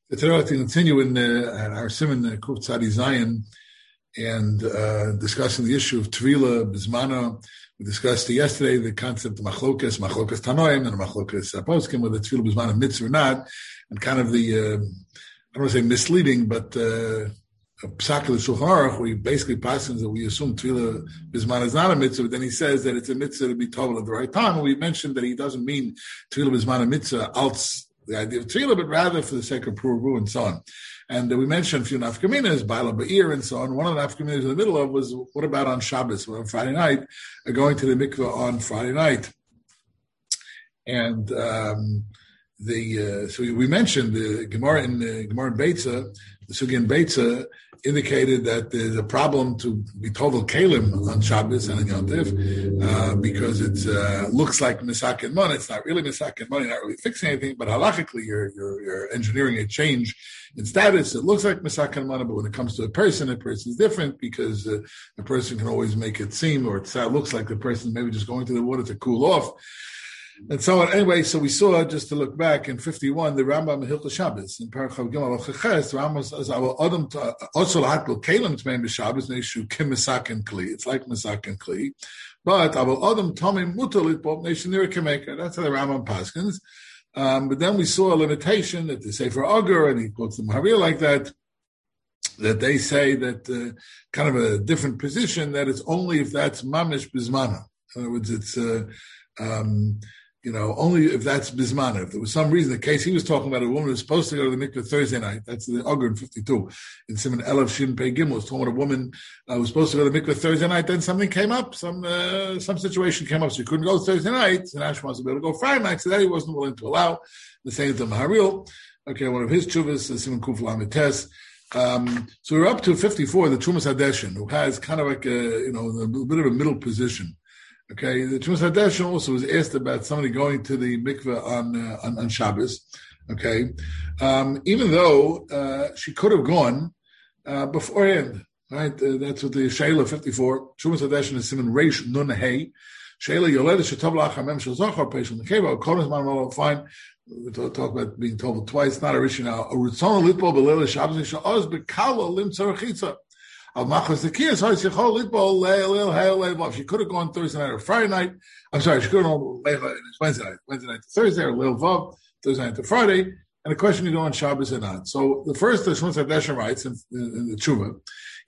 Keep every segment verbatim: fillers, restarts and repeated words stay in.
Today I'd like to continue in uh, our Simon uh, Kuf Tzadi Zion and uh, discussing the issue of Tvila Bismana. We discussed yesterday the concept of Machlokas, Machlokas Tanoim, and Machlokas Poskim, whether Tvila Bismana mitzvah or not, and kind of the, uh, I don't want to say misleading, but uh, Psak of the Shulchan Aruch, we basically passes that we assume Tvila Bismana is not a mitzvah, but then he says that it's a mitzvah to be told at the right time. And we mentioned that he doesn't mean Tvila Bismana mitzvah als the idea of tefillah, but rather for the sake of pruvu and so on. And uh, we mentioned a few nafkaminas, Baila Ba'ir and so on. One of the nafkaminas in the middle of was, what about on Shabbos, on Friday night, uh, going to the mikveh on Friday night? And um, the uh, so we, we mentioned the Gemara in uh, Gemara in Beitza, the Sugi in Beitza indicated that there's a problem to be total kalim on Shabbos and on Yom Tov, uh, because it uh, looks like misak and money. It's not really misak and money, not really fixing anything, but halachically you're, you're, you're engineering a change in status. It looks like misak and money, but when it comes to a person, a person is different because uh, a person can always make it seem, or it looks like the person maybe just going to the water to cool off. And so on. Anyway, so we saw, just to look back, in fifty-one, the Rambam in Hilchos Shabbos, in Parachav Gimel Al-Cheches, the Rambam says, "Our Adam also hakol kelim tmeim b'Shabbos neishu kim misak and kli." It's like misak and kli, but our Adam tamim mutar litbol neishu nira kemeka. That's how the Rambam paskins. Um, but then we saw a limitation that the Sefer Agur, and he quotes the Mahavir like that, that they say that uh, kind of a different position, that it's only if that's mamish bismana. In other words, it's uh, um, You know, only if that's bismana. If there was some reason, the case he was talking about, a woman who was supposed to go to the mikveh Thursday night. That's the Agur in fifty-two. In Simon Elav Shin Pei Gimel was talking about a woman uh, who was supposed to go to the mikveh Thursday night. Then something came up, some uh, some situation came up, so she couldn't go Thursday night. And now she wants to be able to go Friday night. So that he wasn't willing to allow. The same to Maharil. Okay, one of his chuvas, uh, Simon Kuf Lamites. Um, so we're up to fifty-four, the Chumas Hadeshin, who has kind of like a, you know, a bit of a middle position. Okay, the Chumas Hadeshin also was asked about somebody going to the mikveh on uh, on, on Shabbos. Okay, um, even though uh, she could have gone uh, beforehand, right? Uh, that's what the Sheila fifty-four. Chumas Hadeshin is Simon Reish Nun Hey. Sheila Yoleda Shetav Lachamem Shalzochar Peishon Nekeva. Kodesh Man Malo. Fine. We talk, talk about being told twice. Not a rishi now. A Ritzon Litbol Belele Shabbos Yishal Oz Bekala Lim Tzarachitza. If she could have gone Thursday night or Friday night, I'm sorry, she could have gone Wednesday night, Wednesday night to Thursday, or Lil Vav, Thursday night to Friday, and the question you go on Shabbos or not. So the first, the Shmuel Hadeshin writes in, in, in the Tshuva,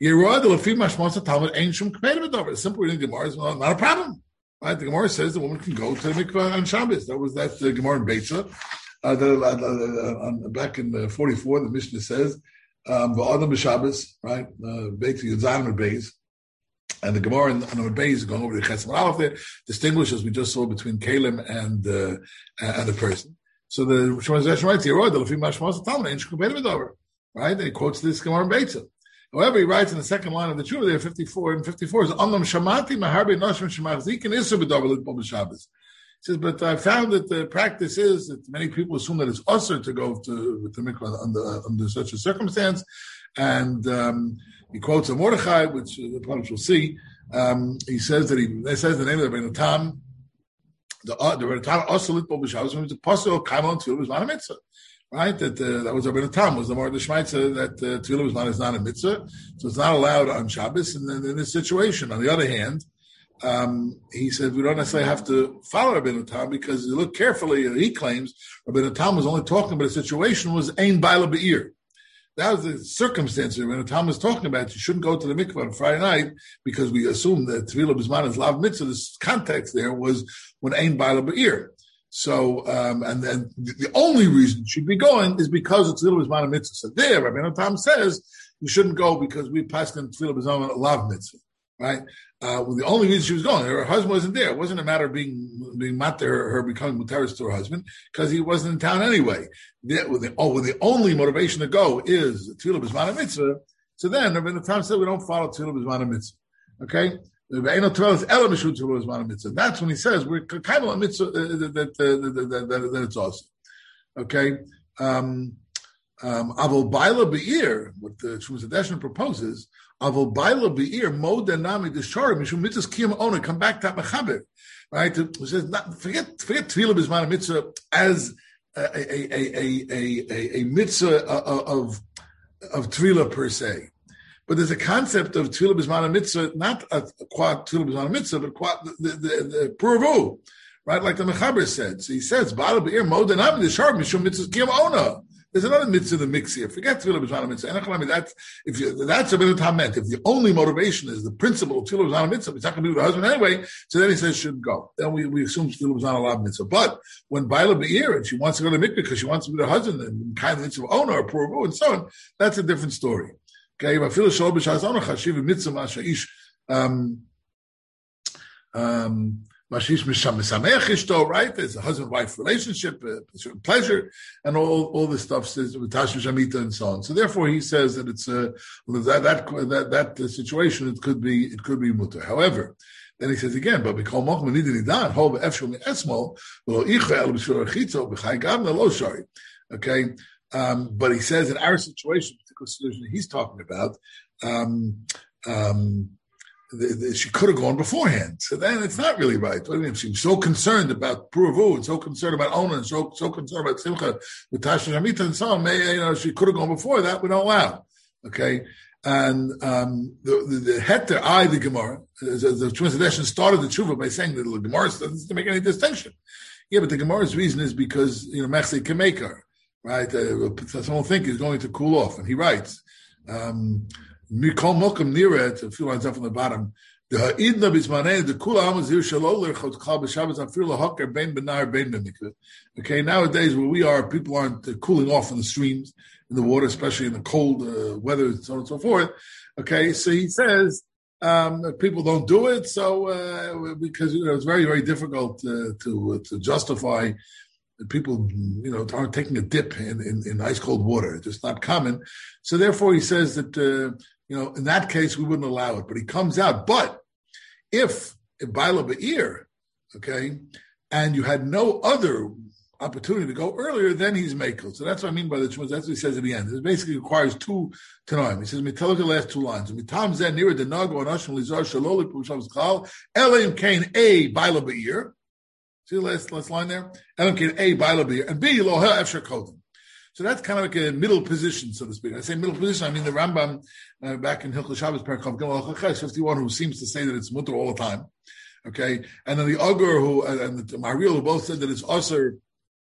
the simple reading of Gemara is well, not a problem. Right? The Gemara says the woman can go to the mikvah on Shabbos. That was that the Gemara in Beitza. Uh, the, uh, uh, uh, back in uh, forty-four, the Mishnah says, Um, the Adam b'Shabbos, right? Basically, Yudzanim and Beis, and the Gemara and the Beis is going over the Chesed Aleph there, distinguish as we just saw between Kalim and uh, and the person. So the Shmuel Hadeshin writes here, "Oh, the Lefi Mashmas Talmud ain't competitive over," right? And he quotes this Gemara in Beitza. However, he writes in the second line of the Tshuva there, fifty-four and fifty-four is Amnam Shamati Maharbe Noshim Shemachzik and Isur b'Davar Litbol b'Shabbos. He says, but I found that the practice is that many people assume that it's usher to go to the mikvah under, under such a circumstance. And um, he quotes a Mordechai, which uh, the Panish will see. Um, he says that he they says the name of the Rebbeinu Tam, the uh, the Rebbeinu Tam also litbol b'Shabbos means the pasuk kamal and tefillah was not a mitzvah, right? That uh, that was Rebbeinu Tam was the more the Shmaitza that uh, tefillah was not is not a mitzvah, so it's not allowed on Shabbos. And then in this situation, on the other hand. Um, he said we don't necessarily have to follow Rabbeinu Tam because you look carefully, he claims Rabbeinu Tam was only talking about a situation was Ein Baila Be'ir. That was the circumstance Rabbeinu Tam was talking about. You shouldn't go to the mikvah on Friday night because we assume that Tefillah B'Zman is Lav Mitzvah. This context there was when Ein Baila Be'ir. So, um, and then the only reason she'd be going is because it's Tefillah B'Zman Mitzvah. So there, Rabbeinu Tam says you shouldn't go because we passed in Tefillah B'Zman Lav Mitzvah. Right? Uh, well, the only reason she was going, her husband wasn't there. It wasn't a matter of being being matter, her, her becoming mutaris to her husband, because he wasn't in town anyway. The, well, the, oh, well, the only motivation to go is Tefillah B'Zman Mitzvah. So then, Rabbeinu Tam said we don't follow Tefillah B'Zman Mitzvah. Okay? That's when he says we're kind of a mitzvah that, that, that, that, that it's awesome. Okay? Um, um, Avol Baila Be'ir, what the Chumas Hadeshin proposes, Avol Baila Be'ir, Mo Danami Deshara, Mishum Mitzvahs Kiyam Ona, come back to Mechaber. Right? It says, not, forget, forget Tefillah B'Zman Mitzvah as a a a a, a, a mitzvah of of tefillah per se. But there's a concept of tefillah b'zman mitzvah, not a quad tefillah b'zman mitzvah, but quad the the, the puravu, right? Like the Mechaber said. So he says, "Ba'al be'ir moed and am the mishum mitzvah kiyam ona." There's another mitzvah in the mix here. Forget tefillah b'zman mitzvah. I mean, that's if you, that's a bit of tament. If the only motivation is the principle of tefillah b'zman mitzvah, it's not going to be with the husband anyway. So then he says shouldn't go. Then we, we assume tefillah b'zman alav mitzvah. But when ba'al be'ir and she wants to go to the mikveh because she wants to be with her husband and kind of mitzvah owner or puravu and so on, that's a different story. Okay, but feel shalom b'shas owner chashiv mitzvah mashaish um um. Mashish misham misamech ishto, right? There's a husband-wife relationship, a certain pleasure, and all all this stuff says with Tash Shamita and so on. So therefore, he says that it's a that that that that situation. It could be it could be mutter. However, then he says again, but because moch menidin idan hol be'efshul me'esmol v'lo icha el b'shur achitzo b'chay gavna lo shari. Okay, um, but he says in our situation, particular situation he's talking about, um, um. The, the, she could have gone beforehand. So then it's not really right. I mean, she's so concerned about Puravu and so concerned about Ona and so, so concerned about Simcha with Tasha Hamita and so on. May, you know, she could have gone before that. We don't allow. Okay. And, um, the, the, the Heter, I, the Gemara, the, the translation started the tshuva by saying that the Gemara doesn't make any distinction. Yeah, but the Gemara's reason is because, you know, Mechse can make her, right? Uh, someone will think he's going to cool off. And he writes, um, Mikol Mokum Niret, a few lines up from the bottom. The Ha'idna Bismaneh, the Kula Amazir Shaloler Chotkal B'Shabbos Afir Lahoker Ben Benar Ben B'Mikveh. Okay, nowadays where we are, people aren't uh, cooling off in the streams, in the water, especially in the cold uh, weather, and so on and so forth. Okay, so he says um, people don't do it, so uh, because you know it's very very difficult uh, to uh, to justify. People, you know, aren't taking a dip in, in, in ice cold water. It's just not common. So therefore, he says that, uh, you know, in that case, we wouldn't allow it. But he comes out. But if, if Baila Be'ir, okay, and you had no other opportunity to go earlier, then he's Mekel. So that's what I mean by the That's what he says at the end. It basically requires two Tanoim. He says, me tell you the last two lines. Mitam Zen near the Nago and Ashim Lizar Shalolik Pushav's Kal, Elim Kain A Baila Be'ir. See the last, last line there? Elam Kain A Baila Be'ir and B Lo Ha Efshar Kodim. So that's kind of like a middle position, so to speak. I say middle position, I mean the Rambam uh, back in Hilchos Shabbos Perek Chav fifty-one, who seems to say that it's mutter all the time. Okay, and then the Ugur who and the Mariel who both said that it's usher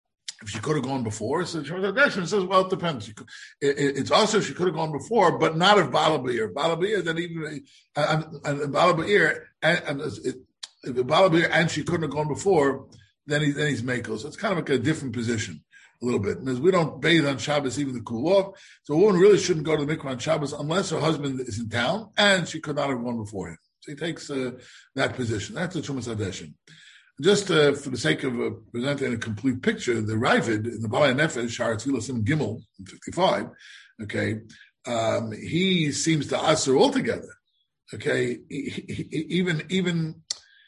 if she could have gone before. So Shemar says, well, it depends. She could, it, it, it's usher if she could have gone before, but not if Baila Be'ir. Baila Be'ir, then even and, and Baila Be'ir and, and it, if Baila Be'ir and she couldn't have gone before, then he then he's Mekel. So it's kind of like a different position. A little bit. Because we don't bathe on Shabbos even to cool off. So a woman really shouldn't go to the mikvah on Shabbos unless her husband is in town and she could not have gone before him. So he takes uh, that position. That's the Trumas Hadeshin. Just uh, for the sake of uh, presenting a complete picture, the Ravid in the Balei Nefesh, Haratzvila Sim Gimel, fifty-five, okay, um, he seems to answer altogether. Okay, he, he, even even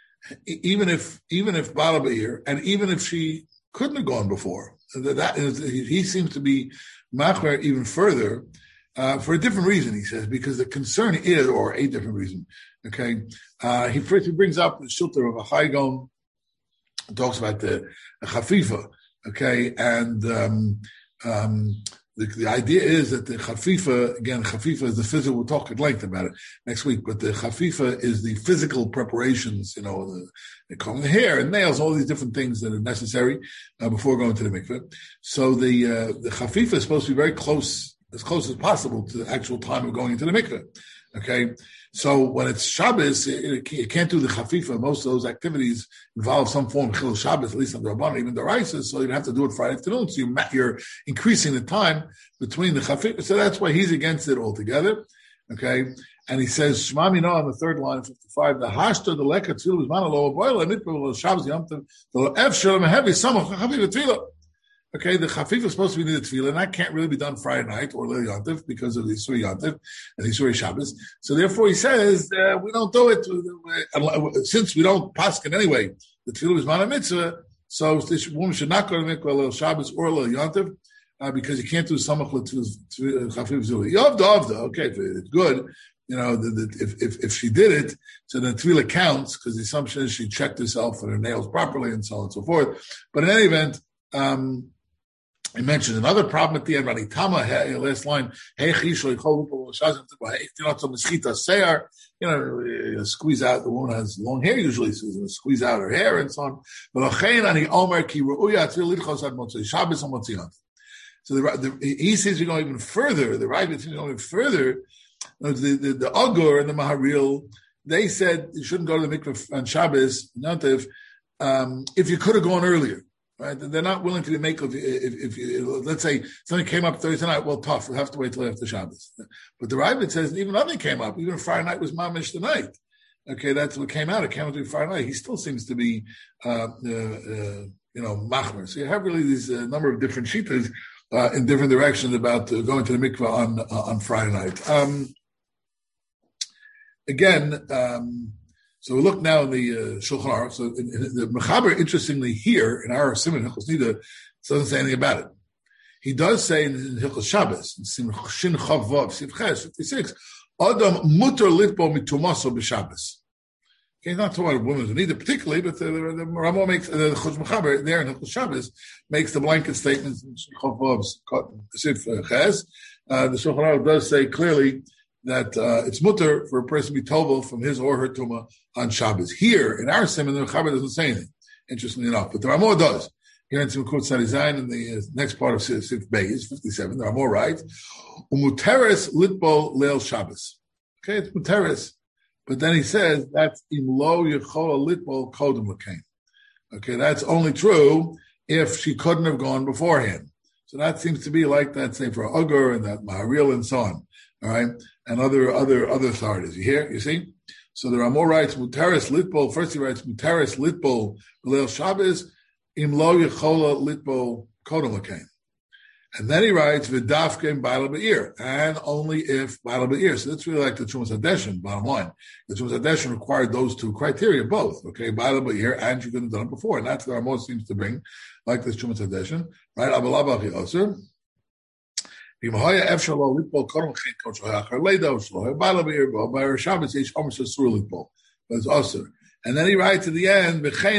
even if even if Baila Be'ir and even if she couldn't have gone before. That is, he seems to be machmer even further uh, for a different reason. He says because the concern is, or a different reason. Okay, uh, he first he brings up the shilter of a Chaygon, talks about the, the chafifa. Okay, and um, um, the, the idea is that the chafifa again, chafifa is the physical. We'll talk at length about it next week. But the chafifa is the physical preparations. You know, the, the combing the hair and nails, all these different things that are necessary uh, before going to the mikveh. So the uh, the chafifa is supposed to be very close, as close as possible to the actual time of going into the mikveh. Okay, so when it's Shabbos, it, it can't do the chafifa. Most of those activities involve some form of chil Shabbos, at least on the Rabbanan, even the Raisa. So you have to do it Friday afternoon. So you, you're increasing the time between the chafifa. So that's why he's against it altogether. Okay, and he says Shema Mino on the third line, fifty-five. The hashta the leka tefillah is mana lo boil and mitpil Shabbos yom tov the ev shalom heavy samach chafifa tefillah. Okay, the chafifa is supposed to be near the tefillah, and that can't really be done Friday night or Leil Yontif because of the Isuri Yontif and the Isuri Shabbos. So therefore, he says uh, we don't do it uh, since we don't paskin anyway. The tefillah is mana mitzvah, so this woman should not go to mikvah Leil Shabbos or Leil Yontif uh, because you can't do samach chafifa tefillah. Yovda avda, okay, it's good. You know, the, the, if, if if she did it, so the tefillah counts because the assumption is she checked herself and her nails properly and so on and so forth. But in any event. Um, He mentioned another problem at the end. Ranitama, last line. You know, squeeze out. The woman has long hair usually, so squeeze out her hair and so on. So the, the, he says we go even further. The Ravid says we go even further. The the, the Agur and the Maharil, they said you shouldn't go to the mikveh on Shabbos, not if um, if you could have gone earlier. Right? They're not willing to make if, if, if, if let's say something came up Thursday night. Well, tough. We'll have to wait till after Shabbos. But the Ravid says even nothing came up. Even Friday night was mamish the night. Okay, that's what came out. It came out to be Friday night. He still seems to be, uh, uh, uh, you know, machmer. So you have really these uh, number of different shitas uh, in different directions about uh, going to the mikveh on uh, on Friday night. Um, again. Um, So we look now in the uh, Shulchan Aruch. So in, in the Mechaber, interestingly, here in our Simon Hilchos Nida, doesn't say anything about it. He does say in, in Hilchos Shabbos, in Shin Chav Vav, Siv Ches, fifty-six, Adam muter litbo mitumaso b'Shabbos. Okay, not talking about women who need it particularly, but the, the, the Ramo makes, the Chutz Mechaber there in Hilchos Shabbos makes the blanket statements in Shin Chav Vav, Siv Ches. Uh, the Shulchan Aruch does say clearly that uh, it's mutter for a person to be tovel from his or her tumah on Shabbos. Here, in our Simon, the Mechaber doesn't say anything, interestingly enough. But the Ramah does. Here in Simchut Tzadi Zayin, in the uh, next part of Sif Beis, fifty-seven, the Ramah writes, Umuteres litbol leil Shabbos. Okay, it's muteres. But then he says, that's im lo yechola litbol kodem l'kein. Okay, that's only true if she couldn't have gone beforehand. So that seems to be like that, say, for Ugur and that Maharil and so on. All right, and other other other authorities. You hear? You see? So the Ramah writes Mutaris Litbol. First he writes Mutaris Litbol Leil Shabbos Im Lo Yechola Litbol Kodem L'Kein, and then he writes V'Dafkem Ba'al Be'ir, and only if Ba'al Be'ir. So that's really like the Trumas Hadeshin. Bottom line, the Trumas Hadeshin required those two criteria, both. Okay, Ba'al Be'ir, and you could have done it before, and that's what the Ramah seems to bring, like this Trumas Hadeshin, right? Abalabachi Oser. And then he writes to the end,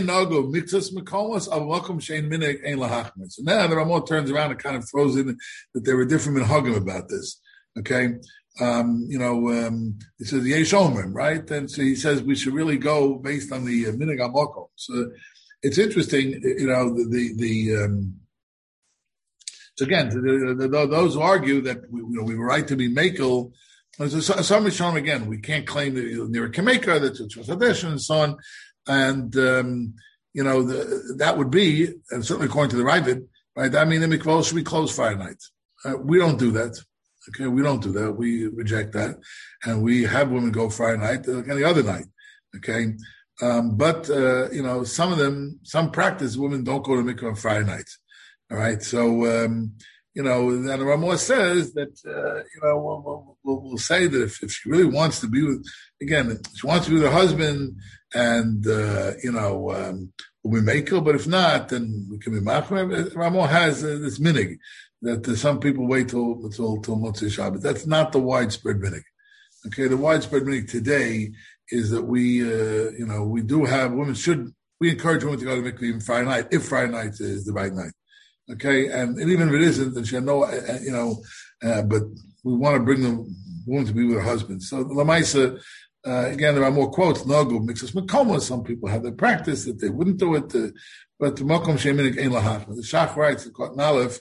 so now the Ramah turns around and kind of throws in that there were different minhagim about this. Okay, um, you know, um, he says yesh omrim, right? And so he says we should really go based on the uh, minhag hamokom. So it's interesting, you know, the the, the um, So again, the, the, the, those who argue that we, you know, we were right to be makel, some Rishonim again, we can't claim that near a Kameka, that it's Hadesh and so on, and um, you know the, that would be, and certainly according to the Ravid, right? I mean, the mikvah should be closed Friday night. Uh, we don't do that. Okay, we don't do that. We reject that, and we have women go Friday night like any other night. Okay, um, but uh, you know, some of them, some practice women don't go to mikvah on Friday nights. All right, so um, you know, and the Ramah says that uh, you know we'll, we'll, we'll say that if, if she really wants to be with, again, if she wants to be with her husband, and uh, you know, um, we'll be makel. But if not, then we can be machmer. Ramah has uh, this minig that uh, some people wait till till till Motzei Shabbat. That's not the widespread minig. Okay, the widespread minig today is that we, uh, you know, we do have women should we encourage women to go to mikveh even Friday night if Friday night is the right night. Okay, and, and even if it isn't, then she had no, uh, you know, uh, but we want to bring the woman to be with her husband. So Lamaisa, uh, again, there are more quotes. Nagu mixes makoma. Some people have their practice that they wouldn't do it, uh, but the makom sheminik ein lahachma. The Shach writes in Kot Nalef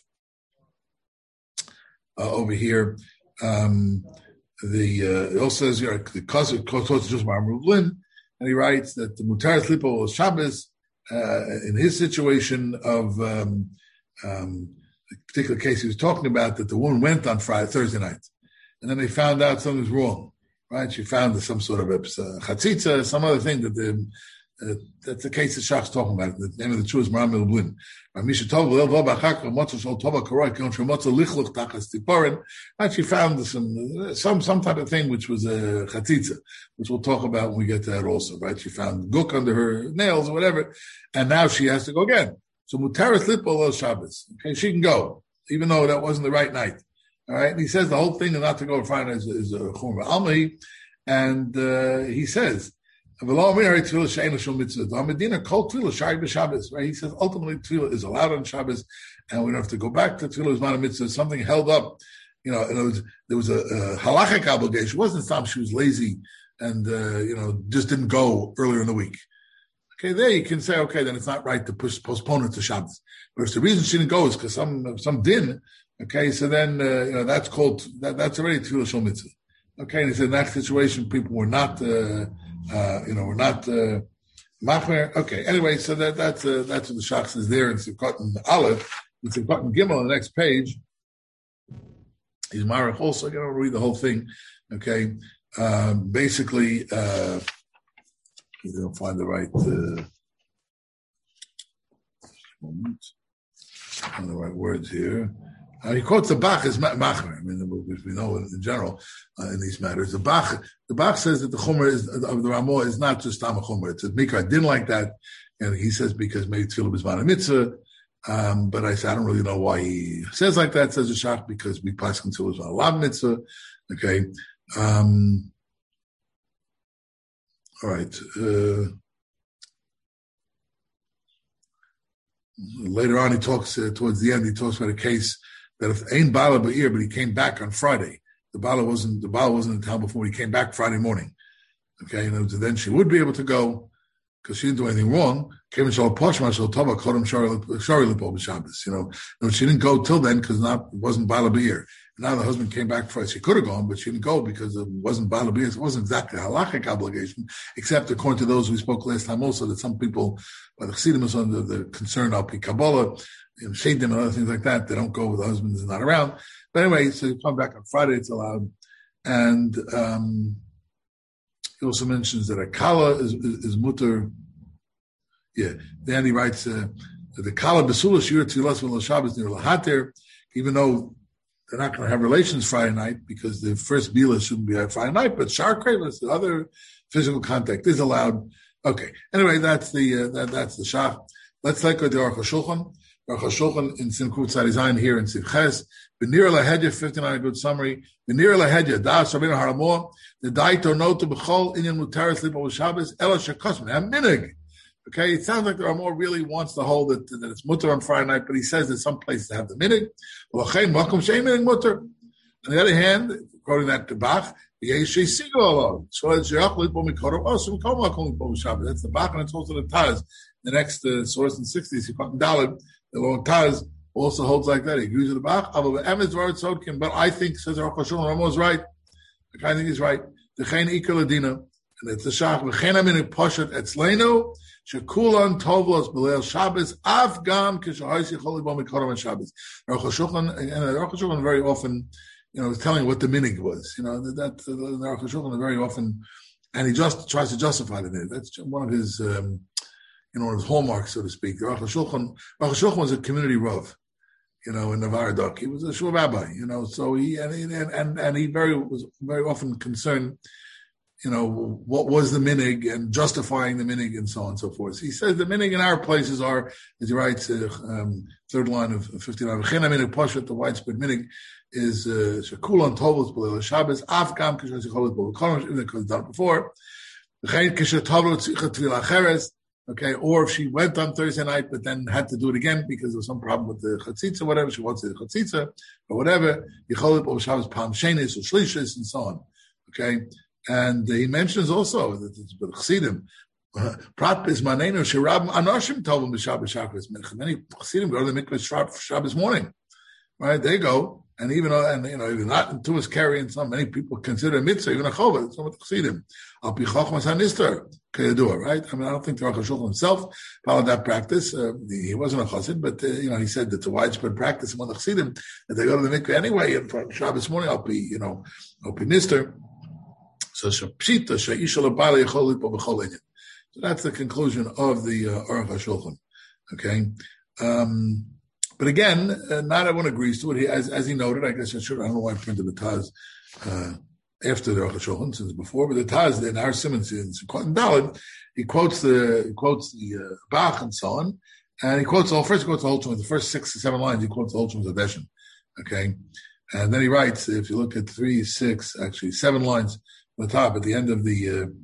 uh, over here. Um, the uh, it also says here the cousin quotes just Maharam Lin, and he writes that the mutaris lipo was Shabbos uh, in his situation of. Um, Um, the particular case he was talking about, that the woman went on Friday, Thursday night, and then they found out something was wrong, right? She found some sort of a chatzitza, some other thing that the, uh, that's the case that Shach's talking about. The name of the Jew is Maram Milblin. And she found some, some, some type of thing which was a chatzitza, which we'll talk about when we get to that also, right? She found guk under her nails or whatever, and now she has to go again. So mutaris litbol el Shabbos. Okay, she can go, even though that wasn't the right night. All right, and he says the whole thing not to go Friday is, is a chumrah almi, and uh, he says Right? He says ultimately tefillah is allowed on Shabbos, and we don't have to go back to tefillah is not a mitzvah. Something held up, you know. And it was, there was a, a halachic obligation. It wasn't some she was lazy and uh, you know just didn't go earlier in the week. Okay, there you can say, okay, then it's not right to push, postpone it to Shabbos. But if the reason she didn't go is because some some din, okay, so then uh, you know that's called that, that's already tefillah shel mitzvah. Okay, and he said in that situation people were not uh, uh, you know were not uh, machmer. Okay, anyway, so that that's uh, that's what the shach is there in Sivkot and Aleph, in Sivkot and Gimel on the next page. He's marach also. I gotta read the whole thing. Okay, um, basically. Uh, You don't find the right uh, moment, find the right words here. Uh, he quotes the Bach as machmer. I mean, which we know in general uh, in these matters. The Bach, the Bach says that the Chomer is, of the Ramah is not just Tam Chomer. It's a Mikra didn't like that, and he says because maybe Tefillah B'zman Mitzvah. Um, but I said I don't really know why he says like that. Says the Shach because we pass Tefillah B'zman Lav Mitzvah. Okay. Um, All right. Uh, later on, he talks, uh, towards the end, he talks about a case that if Ein Bala Ba'ir, but he came back on Friday. The Bala wasn't, the Bala wasn't in town before he came back Friday morning. Okay. And then she would be able to go because she didn't do anything wrong. Came and shal Poshma, shal Tova, Chodem Shari Lipo B'Shabbos. You know, no, she didn't go till then because not, it wasn't Bala Ba'ir. Now the husband came back Friday. She could have gone, but she didn't go because it wasn't Bala B'Ir. It wasn't exactly a halachic obligation, except according to those we spoke last time also, that some people, by the Chassidim is under the concern of Kabbalah, you know, Shadim and other things like that, they don't go with the husband is not around. But anyway, so you come back on Friday, it's allowed. And um, he also mentions that a kala is, is, is mutter. Yeah, then he writes uh, that the kala besula shir tzilas v'lo Shabbos near lahater, even though they're not going to have relations Friday night because the first bila shouldn't be at Friday night, but shar kreilas, the other physical contact is allowed. Okay. Anyway, that's the uh, that, that's the shach. Let's take the Aruch HaShulchan. Aruch HaShulchan in Simkut Tzadizayin here in Sivches. B'nir lahedya, fifty-nine, a good summary. B'nir lahedya, das Rabbeinu Haramor, the daito notu b'chol inyan mutaris lipo b'Shabbos ela shekosman ham minig. Okay, it sounds like the Ramor really wants to hold it that it's mutter on Friday night, but he says there's some places that have the minig. On the other hand, according to that to Bach, that's the Bach, and it's also the Taz. The next uh, source in sixties, the long Taz also holds like that. He agrees with the Bach. But I think, says Aruch HaShulchan, Ramor is right. I think he's right. And it's the Shach. Shekulan tovlos b'leil Shabbos afgam k'shahayis yichol libom mikoram on Shabbos. Aruch HaShulchan, and Aruch HaShulchan very often, you know, is telling what the minig was. You know, that, that uh, Aruch HaShulchan very often, and he just tries to justify it. That's one of his, um, you know, one of his hallmarks, so to speak. Aruch HaShulchan, Aruch HaShulchan was a community rav, you know, in Navaradok. He was a shul rabbi, you know, so he and he, and and and he very was very often concerned, you know, what was the minig and justifying the minig and so on and so forth. He says the minig in our places are, as he writes, uh, um, third line of fifty-nine, the widespread minig is Shekulan Tovos B'Leil Shabbos, Afgam Kishas Yicholit B'Leil even because done before. Okay, or if she went on Thursday night but then had to do it again because there was some problem with the chatzitza, whatever, she wants the chatzitza or whatever, Yicholit B'Leil Shabbos, Pam Shenis or Shlishis and so on. Okay. And he mentions also that it's Chassidim. Prat bismanenu shirab anoshim tovim b'Shabbos Shabbos. Many Chassidim go to the mikveh Shabbos morning, right? They go, and even and you know even not into his carrying some. Many people consider mitzvah even a chova. It's not Chassidim. Al pi chochmas hanister kayadua, right? I mean, I don't think the Aruch HaShulchan himself followed that practice. Uh, he wasn't a chassid, but uh, you know he said that it's a widespread practice among the Chassidim that they go to the mikveh anyway. And for Shabbos morning, I'll be you know I'll be nister. So pshita she'isha lebala yichol lipo b'chol inyan. So that's the conclusion of the uh, Aruch HaShulchan. Okay, um, but again, uh, not everyone agrees to it. He, as as he noted, I guess I should. I don't know why I printed the Taz uh, after the Aruch HaShulchan since before, but the Taz in our Simmons in Sukkot Daled, he quotes the he quotes the uh, Bach and so on, and he quotes all first he quotes the whole Chumash, the first six or seven lines. He quotes the whole Chumash Adeshin. Okay, and then he writes. If you look at three, six, actually seven lines. On the top, at the end of the uh,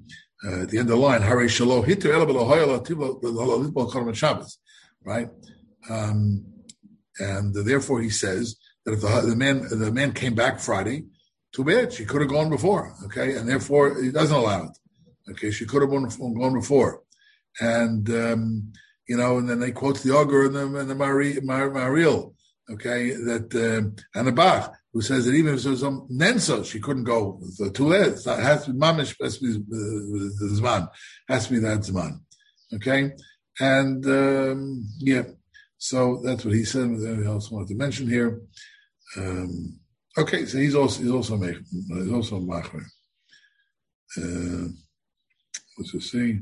uh, at the end of the line, Hare Shalo Hitter Ela B'Lohoyela Tivlo L'Litbol Korban Shabbos, right? Um, and therefore he says that if the, the man the man came back Friday, too bad, she could have gone before, okay? And therefore he doesn't allow it, okay? She could have gone, gone before. And, um, you know, and then they quote the Augur and the, and the Mari, Mar, Mariel, okay, that, um, and the Bach, who says that even if there was some Nenso, she couldn't go. So too late. It has to be Mamish, has to be the Zman, has to be that Zman, okay? And, um, yeah, so that's what he said. I also wanted to mention here. Um, okay, so he's also, he's also, he's also Machmer. Uh, let's just see.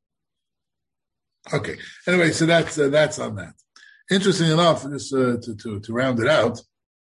Okay. Anyway, so that's uh, that's on that. Interesting enough, just uh, to, to to round it out.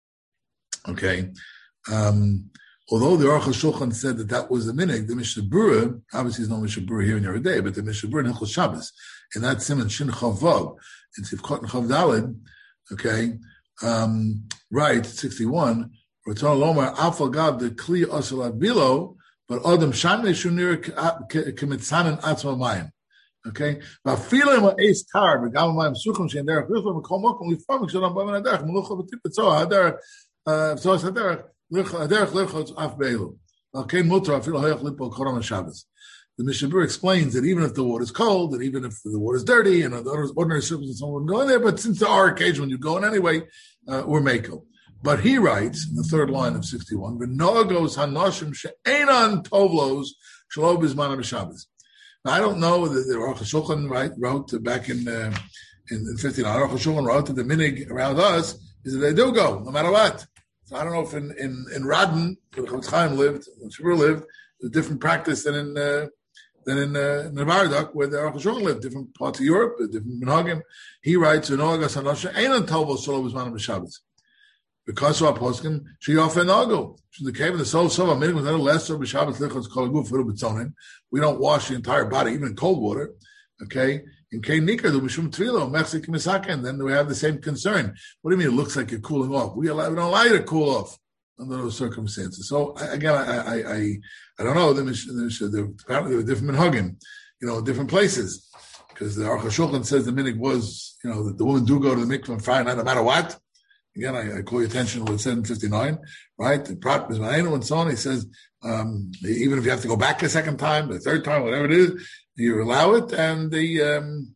Okay, um, although the Aruch HaShulchan said that that was the minig, the Mishnah Berurah, obviously there's no Mishnah Berurah here in your day, but the Mishnah Berurah in Hilchos Shabbos, in that Siman Shin Chav Vav, in Tivkot and Chav Daled, okay, um, right sixty-one. Ratzon Lomar Afal Gav the Kli Asal Bilo, but Adam Shamne Shunir Kemitzanen Atzma Mayim. Okay, but feeling what ace tar, but gamal mayim suchim shein derech lichol v'kol mokum lifam kshalam b'amen aderech melucha v'tipet zoh haderech zoh haderech haderech lichol af beilu. Okay, mutar afil hayach lipo koram Shabbos. The Mishnah Berurah explains that even if the water is cold, and even if the water is dirty, and under ordinary circumstances someone would go in there, but since there are occasions when you go in anyway, uh, we're mako. But he writes in the third line of sixty-one, v'nogos hanoshim she'enan tovlos shelo b'zman ha'Shabbos. Now, I don't know that the Aruch HaShulchan right, wrote back in uh, in, in fifty-nine. Aruch HaShulchan wrote that the minig around us is that they do go, no matter what. So I don't know if in in, in Radin, where the Chavetz Chaim lived, where Shabur lived, a different practice than in uh, than in uh, in Nevardok, where the Aruch HaShulchan lived, different parts of Europe, different minhagim. He writes, "V'nogas hanosha einan tovos shelo b'zman b'Shabbos." Because of our poskim, she often nago. From the cave in the soul, so a minute was not less or b'Shabbos lichos kolaguf for b'tzonin. We don't wash the entire body, even in cold water. Okay, in Kain Nikar, the Mishum Tvilo, Mechzik Misaka, and then we have the same concern. What do you mean? It looks like you're cooling off. We, allow, we don't allow you to cool off under those circumstances. So again, I I I, I don't know. The the apparently there were different minhagim, you know, different places, because the Aruch HaShulchan says the minig was, you know, that the woman do go to the mikvah on Friday night no matter what. Again, I, I call your attention to what it said in fifty-nine, right? The Prat Bismanenu and so on. He says, um, even if you have to go back a second time, the third time, whatever it is, you allow it. And the um,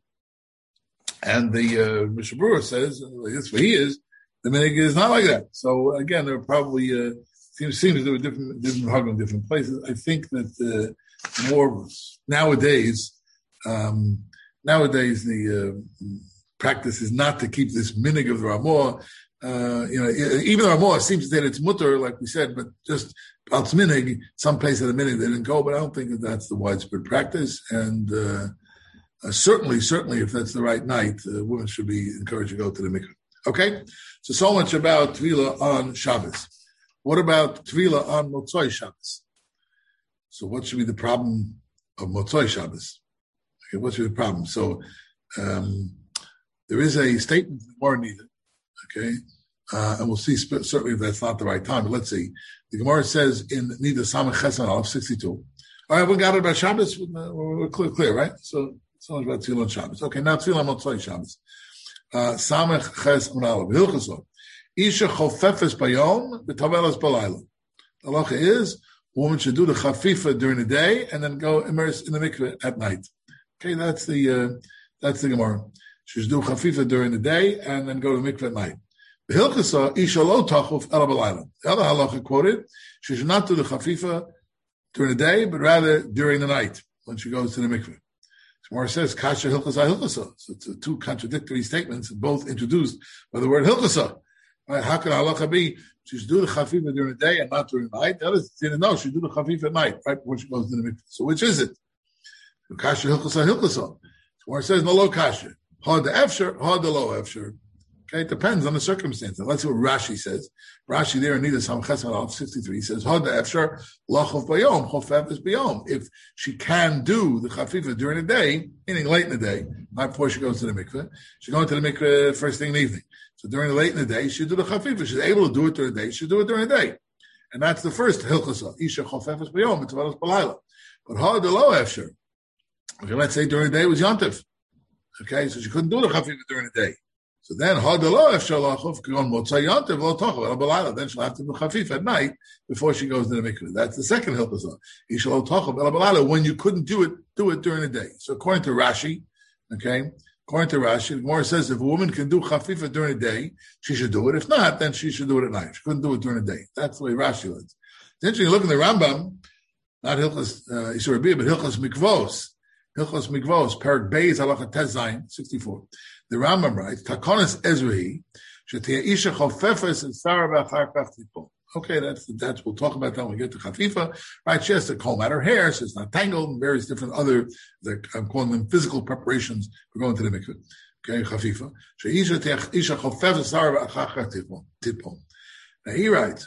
and the uh, Mishnah Berurah says, that's what he is. The minig is not like that. So again, there are probably uh, seems seems there were different different hug in different places. I think that uh, more nowadays, um, nowadays the uh, practice is not to keep this minig of the Ramah. Uh, you know, even the Ramah seems to say that it's mutter, like we said, but just al minig, some place at a minig they didn't go, but I don't think that that's the widespread practice. And uh, uh, certainly, certainly, if that's the right night, uh, women should be encouraged to go to the mikveh. Okay, so so much about Tvila on Shabbos. What about Tvila on Motzoi Shabbos? So what should be the problem of Motzoi Shabbos? Okay, what should be the problem? So um, there is a statement in the Gemara needed. Okay, uh, and we'll see sp- certainly if that's not the right time. But let's see. The Gemara says in Nida Samach Chesan Aleph sixty-two. All right, we got it about Shabbos. We're clear, clear, right? So so much about Tefillah on Shabbos. Okay, now Tefillah on Motzoi Shabbos. Samach Chesan Aleph Hilchosot. Isha chofefes bayom b'tavelas balayla. The halacha is a woman should do the chafifa during the day and then go immerse in the mikveh at night. Okay, that's the uh, that's the Gemara. She should do chafifa during the day and then go to the mikveh at night. The Hilchasa, Isha lo tachuf ela balayla. The other halacha quoted, she should not do the chafifa during the day, but rather during the night when she goes to the mikveh. Gemara says, Kasha Hilchasa Hilchasa. So it's two contradictory statements, both introduced by the word Hilchasa. Right? How can halacha be? She should do the chafifa during the day and not during the night. The other didn't know she should do the chafifa at night, right before she goes to the mikveh. So which is it? Kasha Hilchasa Hilchasa. Gemara says, no lo kasha. Hard the efsher, hard the low efsher. Okay, it depends on the circumstance. Let's see what Rashi says. Rashi there in Nida Samach sixty-three says, hard the efsher, lachov bayom, chofef is bayom. If she can do the chafifa during the day, meaning late in the day, not before she goes to the mikveh, she's going to the mikveh first thing in the evening. So during the late in the day, she do the chafifa. She's able to do it during the day. She do it during the day. And that's the first hilchasa. Isha chofef is bayom, it's balayla. But ha de lo efsher. Okay, let's say during the day it was yontif. Okay, so she couldn't do the chafifa during the day. So then ha de lo efsher lachov on motzai yontif lo tochav el balala. Then she'll have to do chafifa at night before she goes to the mikveh. That's the second hilchos. Yishal lo tochav el balala when you couldn't do it, do it during the day. So according to Rashi, okay. According to Rashi, the Gemara says if a woman can do chafifa during the day, she should do it. If not, then she should do it at night. She couldn't do it during the day. That's the way Rashi learns. It's interesting. You look in the Rambam, not Hilchos uh, Isur Bia, but Hilchos Mikvos. Hilchos Mikvos, Perak Beis Halacha Tes Zayin, sixty-four. The Rambam writes, Takonis Ezrahi, Shetia Isha Chofefes and Sarah B'achar Kaf Tipol. Okay, that's that's we'll talk about that when we get to chafifa. Right, she has to comb out her hair so it's not tangled, and various different other, I'm calling them physical preparations for going to the mikveh. Okay, chafifa. Now he writes,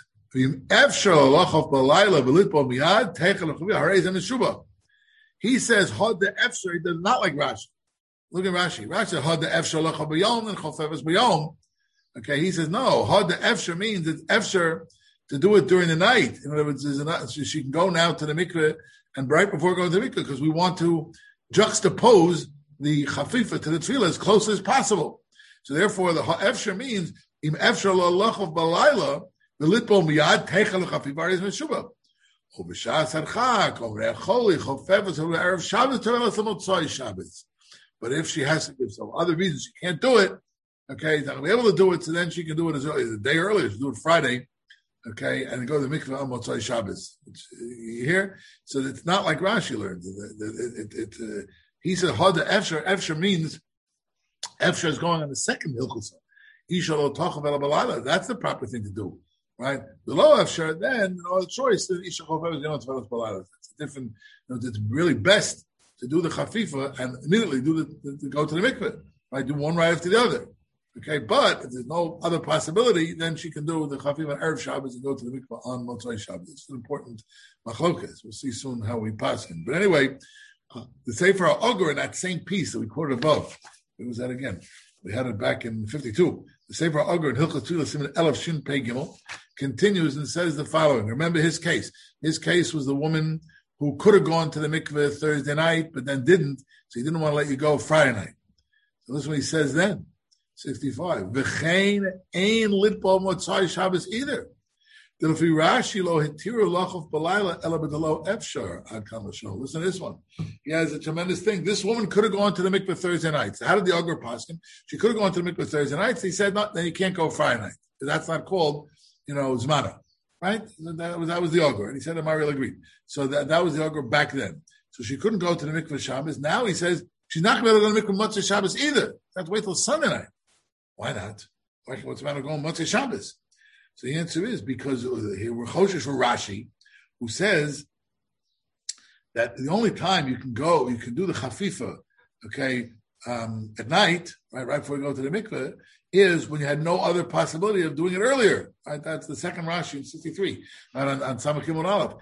he says, Hod the Efsher, he does not like Rashi. Look at Rashi. Rashi says, Hod the Efsher lachav b'yom and chofefes b'yom. Okay, he says, no, Hod the Efsher means that Efsher to do it during the night. In other words, not, so she can go now to the mikveh and right before going to the mikveh because we want to juxtapose the chafifa to the tefillah as close as possible. So therefore, the efsher means im efsher la'lachav balayla v'litbo miyad teichel chafifa is meshubah. Ub'shas harchak over echoli chofefes over erev Shabbos tevel asamotzai Shabbos. But if she has to give some other reasons she can't do it, okay, not be able to do it, so then she can do it as early as a day earlier. She do it Friday. Okay, and go to the mikveh on Motzai Shabbos. You hear? So it's not like Rashi learns. It, it, it, it, uh, he said, "Hada efsher." Efsher means efsher is going on the second hilchos. Ishalo tochav el balala. That's the proper thing to do, right? The low efsher, then no other choice. Then ishalo you know balala. It's different. You know, it's really best to do the chafifa and immediately do the to go to the mikveh. Right? Do one right after the other. Okay, but if there's no other possibility, then she can do the chafifa on Erev Shabbos and go to the mikvah on Motzai Shabbos. It's an important machlokas. We'll see soon how we pass him. But anyway, uh, the Sefer HaOger in that same piece that we quoted above, it was that again. We had it back in fifty-two. The Sefer HaOger in Hilchos Tefillah Siman Elef Shin Pei Gimel continues and says the following. Remember his case. His case was the woman who could have gone to the mikveh Thursday night, but then didn't, so he didn't want to let you go Friday night. So this is what he says then. sixty-five. V'chein ein litbo motzai Shabbos either. Delfi Rashi lo hitiru lachav balayla ela b'delo efshar ad kamashon. Listen to this one. He has a tremendous thing. This woman could have gone to the mikveh Thursday night. So how did the Oger pass him? She could have gone to the mikveh Thursday night. So he said, no, then you can't go Friday night. That's not called, you know, zmana. Right? That was, that was the Oger. And he said, Amariel agreed. So that, that was the Oger back then. So she couldn't go to the mikveh Shabbos. Now he says, she's not going to go to the mikveh motzai Shabbos either. Have to wait till Sunday night. Why not? What's the matter going Motzei Shabbos? So the answer is because here we're choshesh for Rashi, who says that the only time you can go, you can do the chafifa, okay, um, at night, right, right before you go to the mikveh, is when you had no other possibility of doing it earlier. Right, that's the second Rashi in sixty-three right, on, on Samach Gimel Aleph.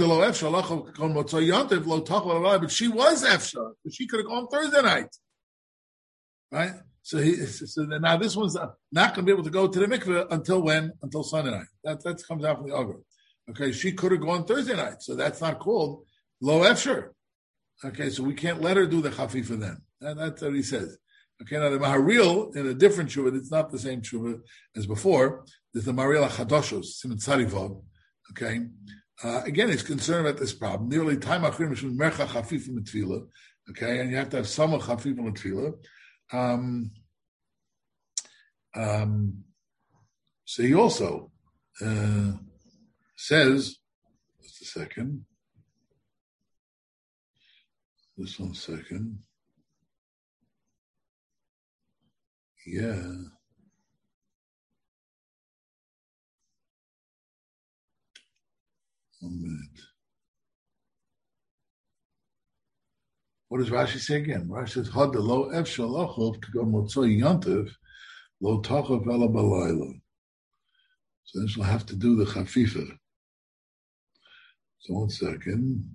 But she was efsha, but she could have gone Thursday night, right? So he, so now this one's not going to be able to go to the mikveh until when? Until Sunday night. That that comes out from the Oger. Okay, she could have gone Thursday night, so that's not called lo efsher. Okay, so we can't let her do the chafifa then. And that's what he says. Okay, now the Maharil in a different shuvah, it's not the same shuvah as before. There's the Maharil HaChadoshos, Siman Tzarivov. Okay, uh, again, he's concerned about this problem. Nearly time achrim mishum mercha chafifa mitfila. Okay, and you have to have some chafifa mitfila. Um, um, so he also uh, says, just a second, just one second, yeah, one minute. What does Rashi say again? Rashi says, "Had the lo efshal lachov to go motzoi yantiv lo tachav ela balayla." So this will have to do the chafifa. So one second.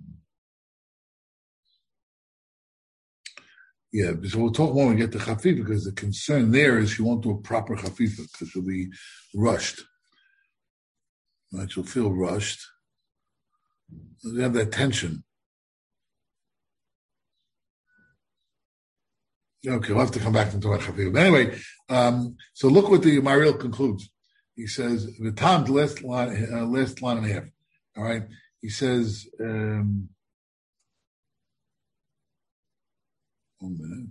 Yeah, so we'll talk more when we get to chafifa because the concern there is she won't do a proper chafifa because she'll be rushed. Right, she'll feel rushed. You have that tension. Okay, we'll have to come back to talk about Chafifa. But anyway, um, so look what the Maharil concludes. He says, the Tom, the last line, uh, last line and a half. All right. He says, um, one minute.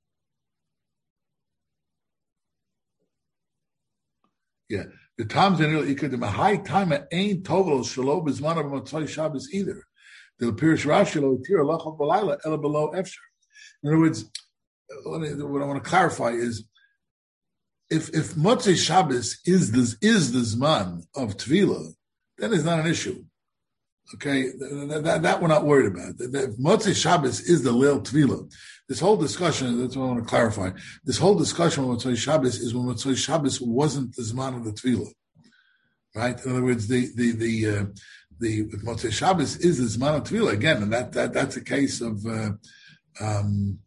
Yeah. The Tom's in the high time ain't total shalo bizman of Motzai Shabbos either. The Pirish Rashi lo tir lachov balayla ela below efshar. In other words, what I want to clarify is, if if Motzei Shabbos is the is the zman of Tvila, then it's not an issue. Okay, that, that, that we're not worried about. If Motzei Shabbos is the Leil Tvila, this whole discussion, that's what I want to clarify, this whole discussion on Motzei Shabbos is when Motzei Shabbos wasn't the Zman of the Tvila. Right? In other words, the, the, the, uh, the, if Motzei Shabbos is the Zman of Tvila, again, and that, that, that's a case of, uh, um,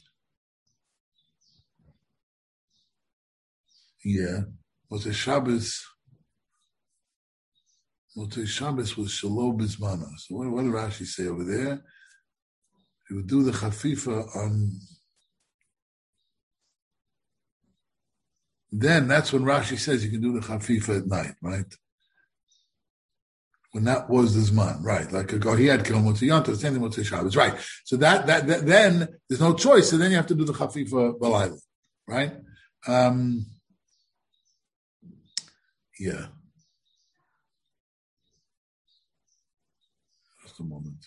yeah, Motzei Shabbos, Motzei Shabbos was Shalom Bizmana. So what, what did Rashi say over there? He would do the Chafifa on... Then that's when Rashi says you can do the Chafifa at night, right? When that was the Zman, right? Like a, he had Kil Motzei Yontif, same thing Motzei Shabbos, right? So that, that, that, then there's no choice, so then you have to do the Chafifa Balayla, right? Um, yeah. A moment.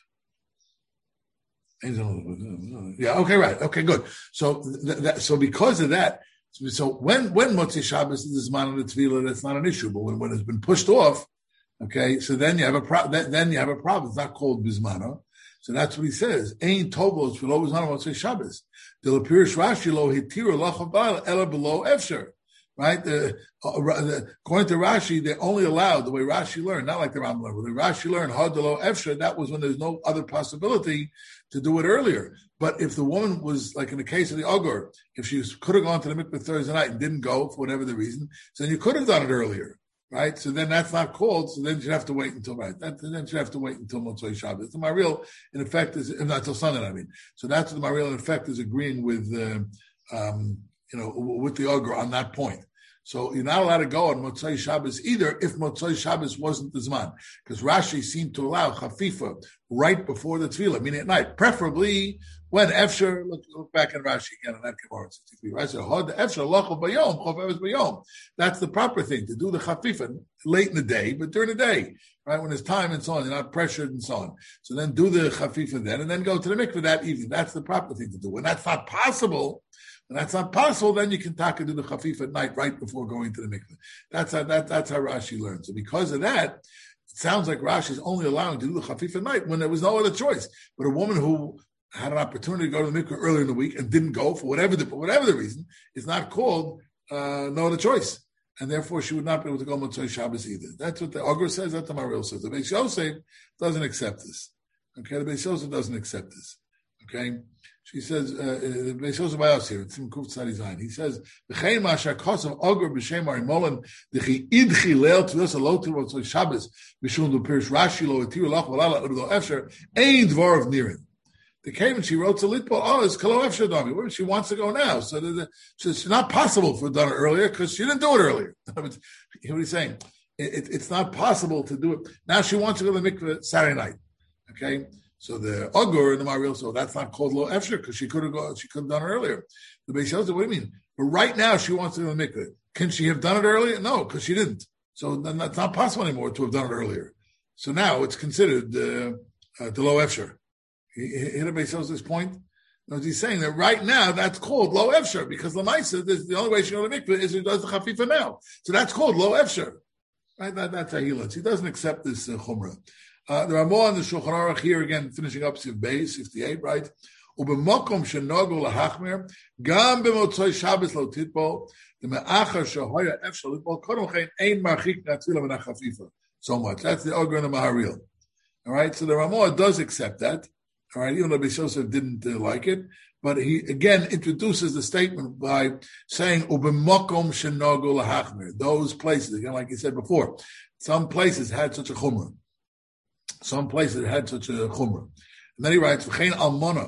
Yeah. Okay. Right. Okay. Good. So, th- that, so because of that, so when when Motzei Shabbos is the Zman of the Tvila, that's not an issue. But when, when it's been pushed off, okay, so then you have a pro- then, then you have a problem. It's not called Bizmana. So that's what he says. Ain't tovos below Bizmana Motzei Shabbos. The Pirish Rashi lo hitira lachav ba'al ela below efshar. Right? The, uh, the, according to Rashi, they're only allowed the way Rashi learned, not like the Rambam learned. The Rashi learned Hadalo Efshar, that was when there's no other possibility to do it earlier. But if the woman was, like in the case of the Ogur, if she was, could have gone to the mikveh Thursday night and didn't go for whatever the reason, so then you could have done it earlier. Right? So then that's not called, so then you'd have to wait until, right? That, then you'd have to wait until Motzei Shabbos. The Maharil, in effect, is, not until Sunday, I mean. So that's what the Maharil, in effect, is agreeing with, uh, um, you know, with the Ogur on that point. So you're not allowed to go on Motzei Shabbos either if Motzei Shabbos wasn't the Zman. Because Rashi seemed to allow Chafifa right before the Tefillah, meaning at night. Preferably when Efshar, look, look back at Rashi again on that Gemara sixty-three, right? So Efshar, Lachov Bayom, Chof Bayom. That's the proper thing, to do the Chafifa late in the day, but during the day, right? When there's time and so on, you're not pressured and so on. So then do the Chafifa then, and then go to the mikveh that evening. That's the proper thing to do. When that's not possible, when that's not possible, then you can taka do the Chafifa at night right before going to the mikveh. That's how, that, that's how Rashi learned. So because of that, it sounds like Rashi is only allowing to do the Chafifa at night when there was no other choice. But a woman who had an opportunity to go to the mikveh earlier in the week and didn't go for whatever the, for whatever the reason, is not called uh, no other choice. And therefore, she would not be able to go Motzei Shabbos either. That's what the Ogur says, that's the Maharil says. The Beis Yosef doesn't accept this. Okay, the Beis Yosef doesn't accept this. Okay, she says, uh, the Beis Yosef by us here, it's in Kuf Tzadi Zayin. He says, V'chein ma'ashar kosav Ogur b'shem Arimolan, d'chi idchi leil tvilas alot Motzei Shabbos, b'shum l'pirish Rashi lo etiru lach v'lala l'do efsher, ein dvar of nirin. They came and she wrote to Litpo, oh, it's Kalo Efshar Dami. Well, she wants to go now. So the, the, so it's not possible for done it earlier because she didn't do it earlier. You know what he's saying? It, it, it's not possible to do it. Now she wants to go to the mikveh Saturday night. Okay? So the Ogur and the Maharil, so that's not called Lo Efshar because she could have gone, she could have done it earlier. The Beis Yosef, what do you mean? But right now she wants to go to the mikveh. Can she have done it earlier? No, because she didn't. So then that's not possible anymore to have done it earlier. So now it's considered uh, uh, the Lo Efshar. Here the Beis Yosef's point. He's saying that right now that's called Lo Efshar because Lamaisa, the only way she goes to mikveh is he does the Chafifa now. So that's called Lo Efshar. Right? That, that's how he learns. He doesn't accept this uh, Chumrah. Uh, there are more on the Shulchan Aruch here again, finishing up Siv Beis, sixty-eight, right? Ubemokom shenogu lahachmer, gam b'motzoi Shabbos lo titbo, the me'achar shehoya efshar litbo, kodom chen ein marchik natzila v'na Chafifa. So much. That's the Ogur and the Maharil. All right? So the Ramah does accept that. All right, even though Beis Yosef didn't uh, like it, but he again introduces the statement by saying "Ubemokom shenogu lahachmer." Those places, again, like he said before, some places had such a chumrah, some places had such a chumrah, and then he writes "V'chein almona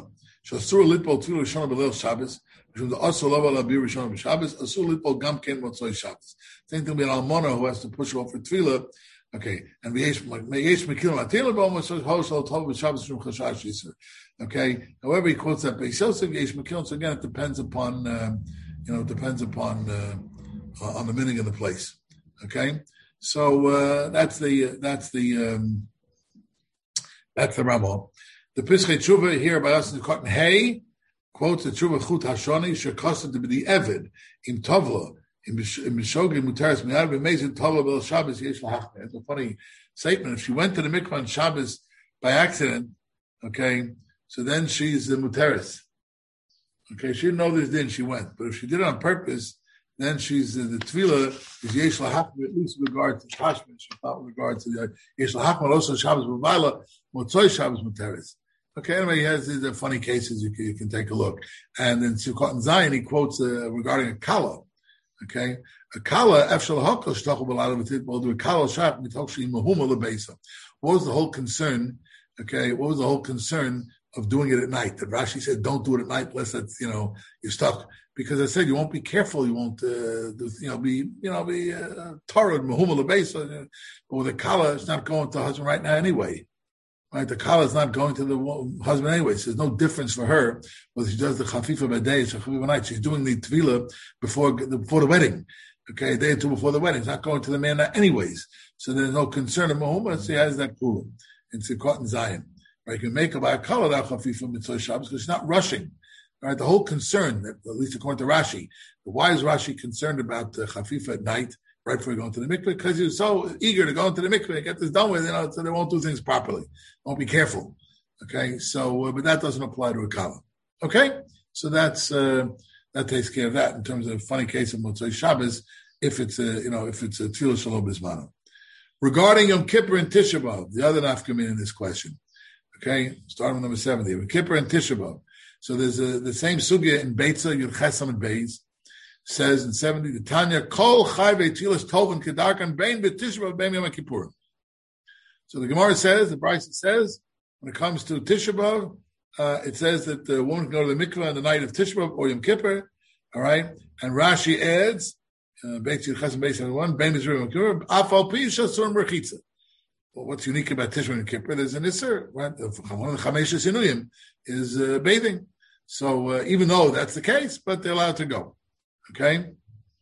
Shasur litpol tefillah rishona b'leil Shabbos. Mishum the asur lo alabir rishona b'Shabbos. Asur litpol gam ken motzoi Shabbos. Same thing with almona who has to push off for tefillah. Okay, and v'yesh mekil matila b'om so hosel tov b'Shabbos from chashash yisur. Okay, however he quotes that Beis Yosef v'yesh mekil. So again, it depends upon um, you know it depends upon uh, uh, on the meaning of the place. Okay, so uh, that's the that's the um, that's the Ramah. The Pischei Tshuva here by us in Cotton Hay quotes the Tshuva Chut Hashoni shekosed to be the Eved in Tovla in Mishogim Mutaris Miyad b'Mezid Tovla B'El Shabbos Yesh Lahachme. It's a funny statement. If she went to the mikvah on Shabbos by accident, okay, so then she's the Mutaris. Okay, she didn't know this din, she went. But if she did it on purpose, then she's uh, the Tefillah is Yesh Lahachme, at least with regard to Tashmish, not with regard to the Yesh Lahachme, also Shabbos B'Vaila, Motzoi Shabbos Mutaris. Okay, anyway, he has these uh, funny cases you can, you can take a look. And in Sukkot and Zion, he quotes uh, regarding a kala. Okay, a kala, Efshel Hakol Shtachel B'Lada V'Tit, will do a kala shat mitokshi mahuma lebeisa. What was the whole concern? Okay, what was the whole concern of doing it at night? That Rashi said, don't do it at night, unless that's, you know, you're stuck. Because I said, you won't be careful, you won't, uh, do, you know, be, you know, be uh, Torah, mahuma lebeisa. But with a kala, it's not going to the husband right now anyway. Right, the kala is not going to the husband anyway. So there's no difference for her whether she does the chafifa by day or chafifa by night. She's doing the tefillah before before the wedding. Okay, a day or two before the wedding. It's not going to the man anyways. So there's no concern of mahuma. She has that kula in Sukkot and Zion. Right, you can make her by a kala that chafifa mitzvah Shabbos because she's not rushing. Right, the whole concern, that, at least according to Rashi, why is Rashi concerned about the chafifa at night? Right before you go into the mikveh, because you're so eager to go into the mikveh and get this done with, you know, so they won't do things properly. Won't be careful. Okay, so, uh, but that doesn't apply to a kala. Okay, so that's, uh, that takes care of that in terms of a funny case of Motzei Shabbos, if it's a, you know, if it's a Tefillah Shalom Bismano. Regarding Yom Kippur and Tisha B'Av, the other nafkamin in this question. Okay, starting with number seventy, Yom Kippur and Tisha B'Av. So there's a, the same sugya in Beitza, Yud Chesam and Beis, says in seventy, the Tanya, Kol Chai Ve'Tfilas Tovin Kedarkan Bein B'Tisha B'Av Bein Yom Kippurim. So the Gemara says, the Brisa says, when it comes to Tisha B'Av, uh, it says that the woman can go to the mikveh on the night of Tisha B'Av or Yom Kippur, all right? And Rashi adds, Beit Yud Chesam Beis seventy-one, Bein B'Tisha B'Av Yom Kippur, Afal Pi Shasur Merchitza. Well, what's unique about Tisha B'Av and Yom Kippur? There's an Isser, right? One of the Chamesh Sinuyim is uh, bathing. So uh, even though that's the case, but they're allowed to go. Okay, it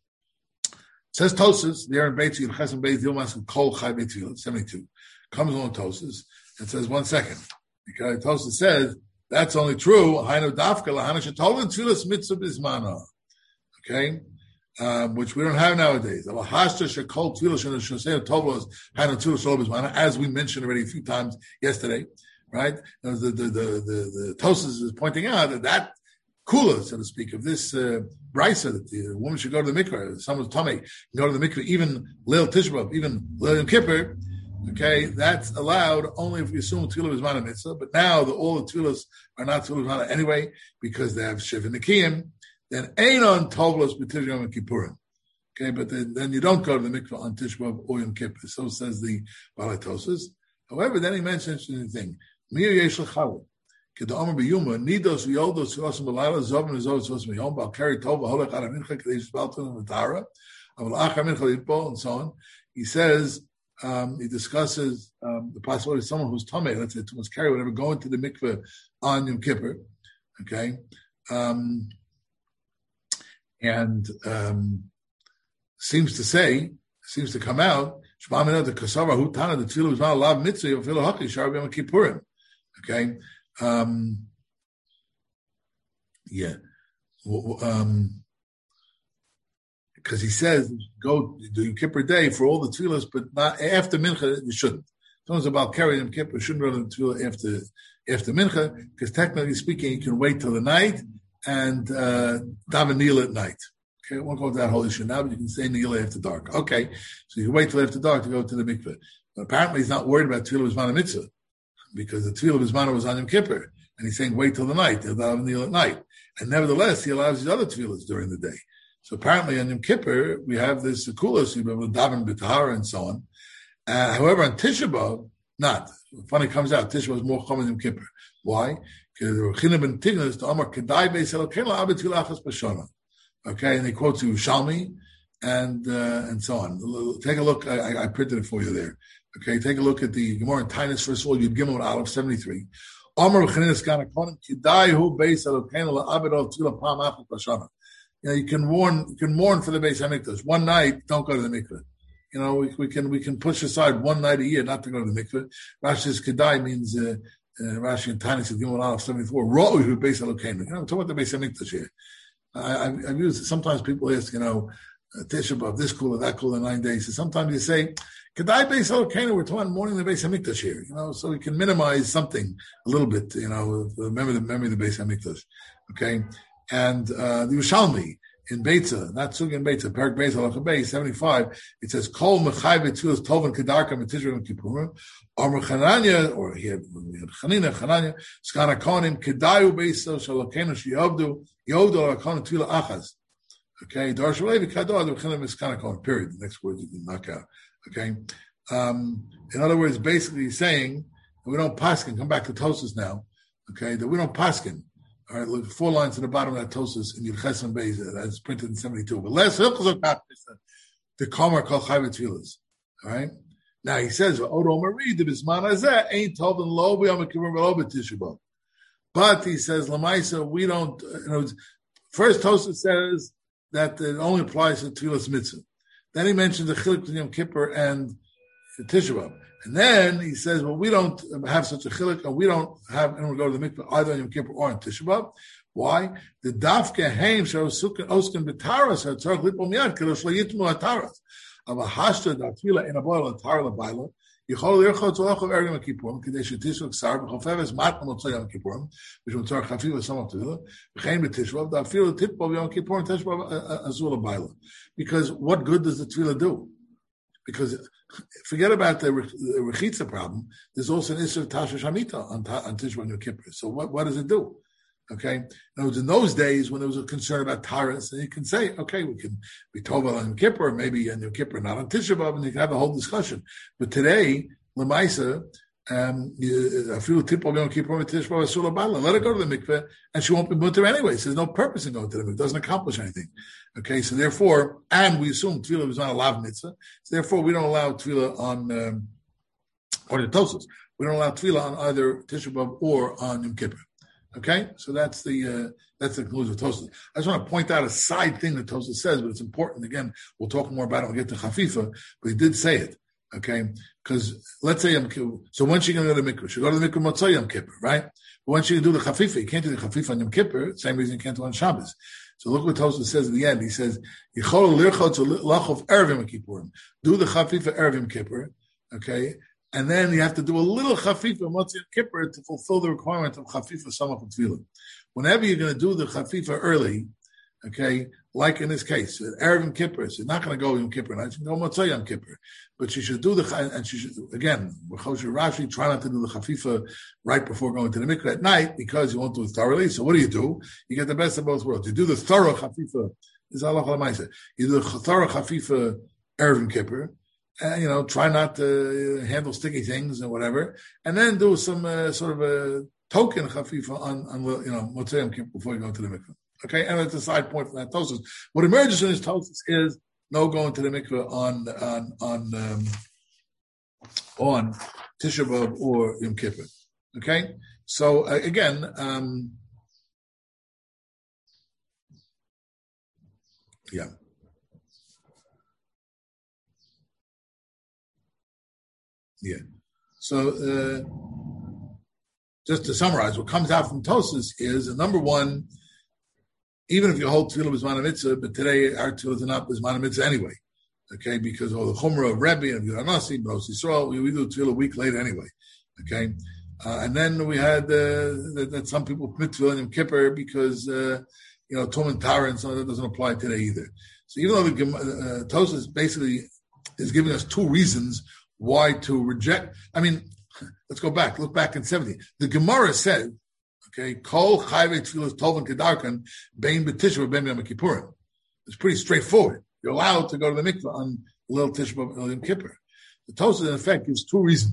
says Tosas there in Beit Yud Chesam Beis Dilmas Kol Chai Beit Tefillah seventy-two comes along Tosas and says one second because Tosas says that's only true. Hainu Dafka Lahana Shetolin Tefillas Mitzvah Bismana. Okay, um, which we don't have nowadays. Alahashta Shekol Tefillah Shosei Tovlos Hainu Tefillah Shalom Bismana, as we mentioned already a few times yesterday. Right, the the the the, the, the Tosas is pointing out that that kula, so to speak, of this uh, brisa that the woman should go to the mikveh, someone's tummy, go to the mikveh, even Leil Tisha B'Av, even Leil Yom Kippur, okay, that's allowed only if we assume tefillah is mana mitzvah, but now the, all the tefillahs are not tefillah mana anyway, because they have Shiv and Nikiyim, then Einon Tovlos B'Tisha Yom Kippurim. Okay, but then, then you don't go to the mikveh on Tisha B'Av or Yom Kippur, so says the Balei Tosas. However, then he mentions an interesting thing. Mir yesh l'chalot. Kedomer b'yuma nidos v'yoldos v'osam b'layla zovim v'zovim v'osam b'yom b'al keri tov v'holech ala mincha k'dei shvalton v'tara aval achar mincha l'itbo and so on. He says, um, he discusses um, the possibility of someone who's tamei, let's say too much carry, whatever, going to the mikveh on Yom Kippur, okay, um, and um, seems to say, seems to come out, Shema Mina the Kasava Hutana the Tefillah was not allowed mitzvah of Tefillah Haki Shar B'Yom Kippurim, okay. Um, yeah, um, because he says go do Yom Kippur day for all the tefillahs, but not after mincha. You shouldn't. Someone's about carrying Yom Kippur, shouldn't run the tefillah after after mincha, because technically speaking, you can wait till the night and uh, daven nila at night. Okay, I won't go to that whole issue now, but you can say nila after dark. Okay, so you can wait till after dark to go to the mikveh. But apparently, he's not worried about tefillah b'zman mitzvah, because the tefillah b'zman was on Yom Kippur, and he's saying wait till the night, he'll daven nila at night. And nevertheless, he allows his other tefillahs during the day. So apparently on Yom Kippur, we have this kula, so you'll be able to daven b'tahara and so on. Uh, however, on Tisha B'Av, not. Funny comes out, Tisha B'Av is more common than Yom Kippur. Why? Okay, and they quote to Shalmi and uh, and so on. Take a look. I, I printed it for you there. Okay, take a look at the Gemara in Tainus. First of all, Yud Gimel Aleph seventy-three. You know, you can warn, you can mourn for the Beis Hamikdash. One night, don't go to the mikveh. You know, we, we can we can push aside one night a year not to go to the mikveh. Rashi's Kedai means uh, uh, Rashi and Tanis of Gimel Aleph seventy-four. Ro'u Beis Elokeinu. You know, I'm talking about the Beis Hamikdash here. I, I've, I've used it. Sometimes people ask, you know, Tisha B'Av, this cool or that cool in nine days. So sometimes you say, Kedai Beis Elokeinu. We're talking mourning the Beis Hamikdash here. You know, so we can minimize something a little bit. You know, remember the memory of the Beis Hamikdash. Okay. And uh, the Yerushalmi in Beitza, not Sugi in Beitza, Perak Beitza, Halacha Beis, seventy-five, it says, Kol Mechai V'Tfilas Tov and Kedarka M'Tishra and Kippurim, or Mechananya, or here, Chanina, Chananya, Skana Konim, Kedayu Beitza, Shalokenu Shiyovdu, Yovdu Alakonu Tvila Achaz. Okay, Darsh Levi Kador, the Mechanim is Skana Konim, period. The next word you can knock out. Okay. Um, in other words, basically saying, we don't paskin, come back to Tosas now, okay, that we don't paskin. All right, look, four lines at the bottom of that Tosas in Yilches and Beis, that's printed in seventy-two. But less hilchos of the Kamar Kol Chayv Tfilas. All right. Now he says, "Odo Marie the Bisman Azeh ain't told in Lo B'Yom Kippur V'Lo B'Tisha B'Av." But he says, "Lamaisa, we don't." You know, first Tosas says that it only applies to Tfilas Mitzvah. Then he mentions the Chiluk between Yom Kippur and Tisha B'Av. And then he says, well, we don't have such a chiluk, and we don't have anyone go to the mikveh either on Yom Kippur or on Tisha B'Av. Why? The dafke heim shall sukken osken b'taras hatzarach lipol miyad k'lo shlo yitmu hataras. Ava hashta datfila in a boil atar lebaila yichol yirchot zolachov ergim Yom Kippurim k'dei shetisuk sar b'chofeves matna motzei Yom Kippurim b'shum tzarach chafiv l'samach tefila v'chein b'Tisha B'Av dafila titpol Yom Kippur and Tisha B'Av azul lebaila. Because what good does the tefillah do? Because forget about the, the rechitza problem. There's also an issue of Tasha Shamita on, on Tisha B'Av Yom Kippur. So what, what does it do? Okay. In, in those days when there was a concern about Taras, and you can say, okay, we can be Tova on Yom Kippur, maybe on Yom Kippur, not on Tisha B'Av, and you can have a whole discussion. But today, Lamaisa, um, I feel tip of Yom Kippur and Tisha B'Av Asur L'Baila. Let her go to the mikveh, and she won't be mutter anyway. So there's no purpose in going to the mikveh. It doesn't accomplish anything. Okay, so therefore, and we assume tefillah is not a lav mitzvah. So therefore, we don't allow tefillah on um, or the Tosas. We don't allow tefillah on either Tisha B'Av or on Yom Kippur. Okay, so that's the uh, that's the conclusion of Tosas. I just want to point out a side thing that Tosas says, but it's important. Again, we'll talk more about it when we get to Chafifa. But he did say it. Okay, because let's say Yom Kippur. So when she going to go to the mikveh? She go to the mikveh Motzei Yom Kippur, right? But when she can do the Chafifa, you can't do the Chafifa on Yom Kippur. Same reason you can't do it on Shabbos. So look what Tosfos says at the end. He says, "Yichol lirchot lachov erev Yom Kippurim." Do the Chafifa erev Yom Kippur, okay, and then you have to do a little Chafifa Motzei Yom Kippur to fulfill the requirement of Chafifa Samach Tefillah. Whenever you're going to do the Chafifa early, okay, like in this case, erev Yom Kippur, she's not going to go Yom Kippur night. She can go Motzei Yom Kippur, but she should do the and she should again. Rashi try not to do the Chafifa right before going to the mikveh at night because you won't do it thoroughly. So what do you do? You get the best of both worlds. You do the thorough Chafifa. This is halacha l'maaseh. You do the thorough Chafifa erev Yom Kippur, and you know try not to handle sticky things and whatever, and then do some uh, sort of a token Chafifa on on you know Motzei Yom Kippur before you go to the mikveh. Okay, and it's a side point from that Tosfos. What emerges in his Tosfos is no going to the mikveh on on on um, on Tisha B'Av or Yom Kippur. Okay, so uh, again, um, yeah, yeah. So uh, just to summarize, what comes out from Tosfos is uh, number one. Even if you hold tefillah b'zman mitzvah, but today our tefillah are not b'zman mitzvah anyway, okay? Because of the chumrah of Rebbe and Yeranasi, B'ros Yisrael, we, we do tefillah a week later anyway, okay? Uh, and then we had uh, that, that some people commit tefillah in Yom Kippur because uh, you know Tum and Tara and so that doesn't apply today either. So even though the uh, Tosfos basically is giving us two reasons why to reject. I mean, let's go back. Look back in seventy. The Gemara said. Okay, Kol Chayvei Tfilas Tov and Kedarkan Bein B'Tisha B'Bein Yom Kippurim. It's pretty straightforward. You're allowed to go to the mikveh on Lil Tisha B'Yom Kippur. The Tosfos in effect gives two reasons.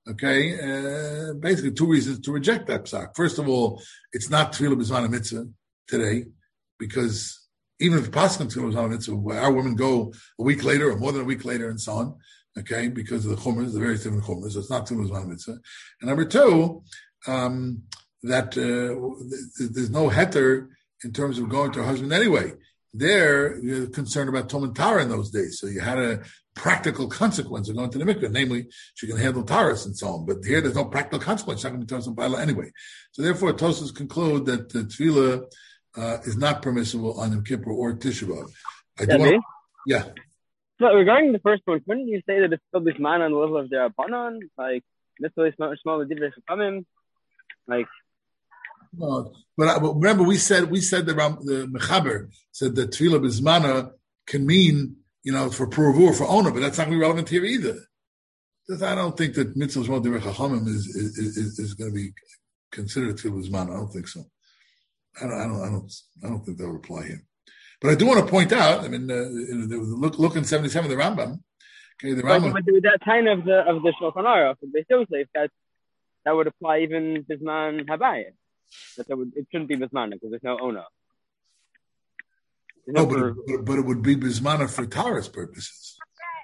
Okay, uh, basically two reasons to reject that psak. First of all, it's not tefillah b'zman mitzvah today, because even if paskin tefillah b'zman mitzvah, our women go a week later or more than a week later and so on. Okay, because of the chumras, the various different chumras, so it's not tefillah b'zman mitzvah. And number two, um, that uh, there's no heter in terms of going to her husband anyway. There, you're concerned about Tom and Tara in those days. So you had a practical consequence of going to the mikveh. Namely, she can handle Taras and so on. But here, there's no practical consequence. She's not going to be Taras and Baila anyway. So therefore, Tosfos conclude that the tefillah uh, is not permissible on Yom Kippur or Tisha B'Av. I do yeah, want yeah. So regarding the first one, couldn't you say that it's still this man on the level of their Rabbanan? Like, this way small, small, different from him? Like, No, but, I, but remember, we said we said the the Mechaber said that tefillah b'zmana can mean, you know, for purvur for owner, but that's not going to be relevant here either. Because I don't think that mitzvah shmol divrei chachamim is is, is is going to be considered tefillah b'zmana. I don't think so. I don't I don't I don't I don't think that would apply here. But I do want to point out. I mean, uh, look look in seventy-seven the Rambam. Okay, the Rambam. But with that time of the of the Shulchan Aruch, they still say that that would apply even bisman habayit. That, that would, it shouldn't be bismana because there's no ona. No, but, it, but, but it would be bismana for Taras purposes.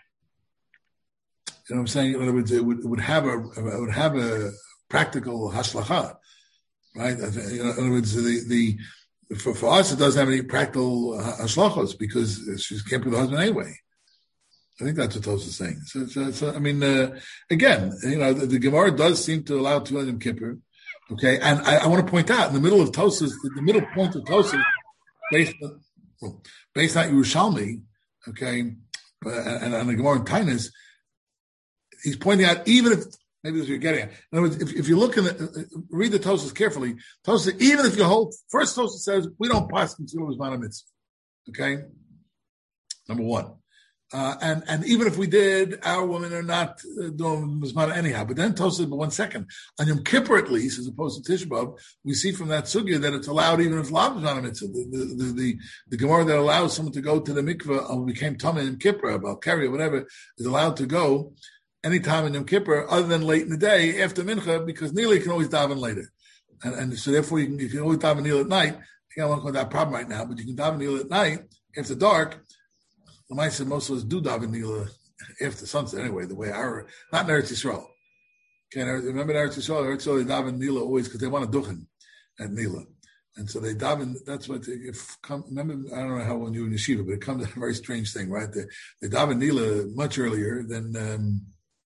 You know what I'm saying? In other words, it would, it would have a it would have a practical hashlacha, right? In other words, the the for, for us it doesn't have any practical hashlachos because she can't be the husband anyway. I think that's what Tosfos is saying. So, so, so I mean, uh, again, you know, the, the Gemara does seem to allow Tefillah Yom Kippur. Okay, and I, I want to point out in the middle of Tosfos, the, the middle point of Tosfos, based on, well, based on Yerushalmi, okay, uh, and on the Gemara in Tainis, he's pointing out even if maybe this is what you're getting at. In other words, if, if you look in the uh, read the Tosfos carefully, Tosfos even if you hold first Tosfos says we don't pass consider as mitzvah. Okay, number one. Uh, and, and even if we did, our women are not uh, doing Mizmana anyhow. But then Tosfos said, but one second. On Yom Kippur, at least, as opposed to Tisha B'Av, we see from that sugya that it's allowed even if Lav Mizmana Mitzvah. The, the, the, the, the Gemara that allows someone to go to the mikveh and became Tameh in Yom Kippur, about Keri or whatever, is allowed to go anytime in Yom Kippur other than late in the day after Mincha, because Nila can always daven later. And, and so therefore, you can, you can always daven Nila at night. I don't want to go that problem right now, but you can daven Nila at night after dark. The Maisa most of us do daven Nila after sunset anyway, the way our, not in Eretz Yisrael. Okay, remember in Eretz Yisrael, Eretz Yisrael, they daven Nila always because they want to duchen at Nila. And so they daven, that's what, they, if come, remember, I don't know how when you were in Yeshiva, but it comes a very strange thing, right? They, they daven Nila much earlier than, um,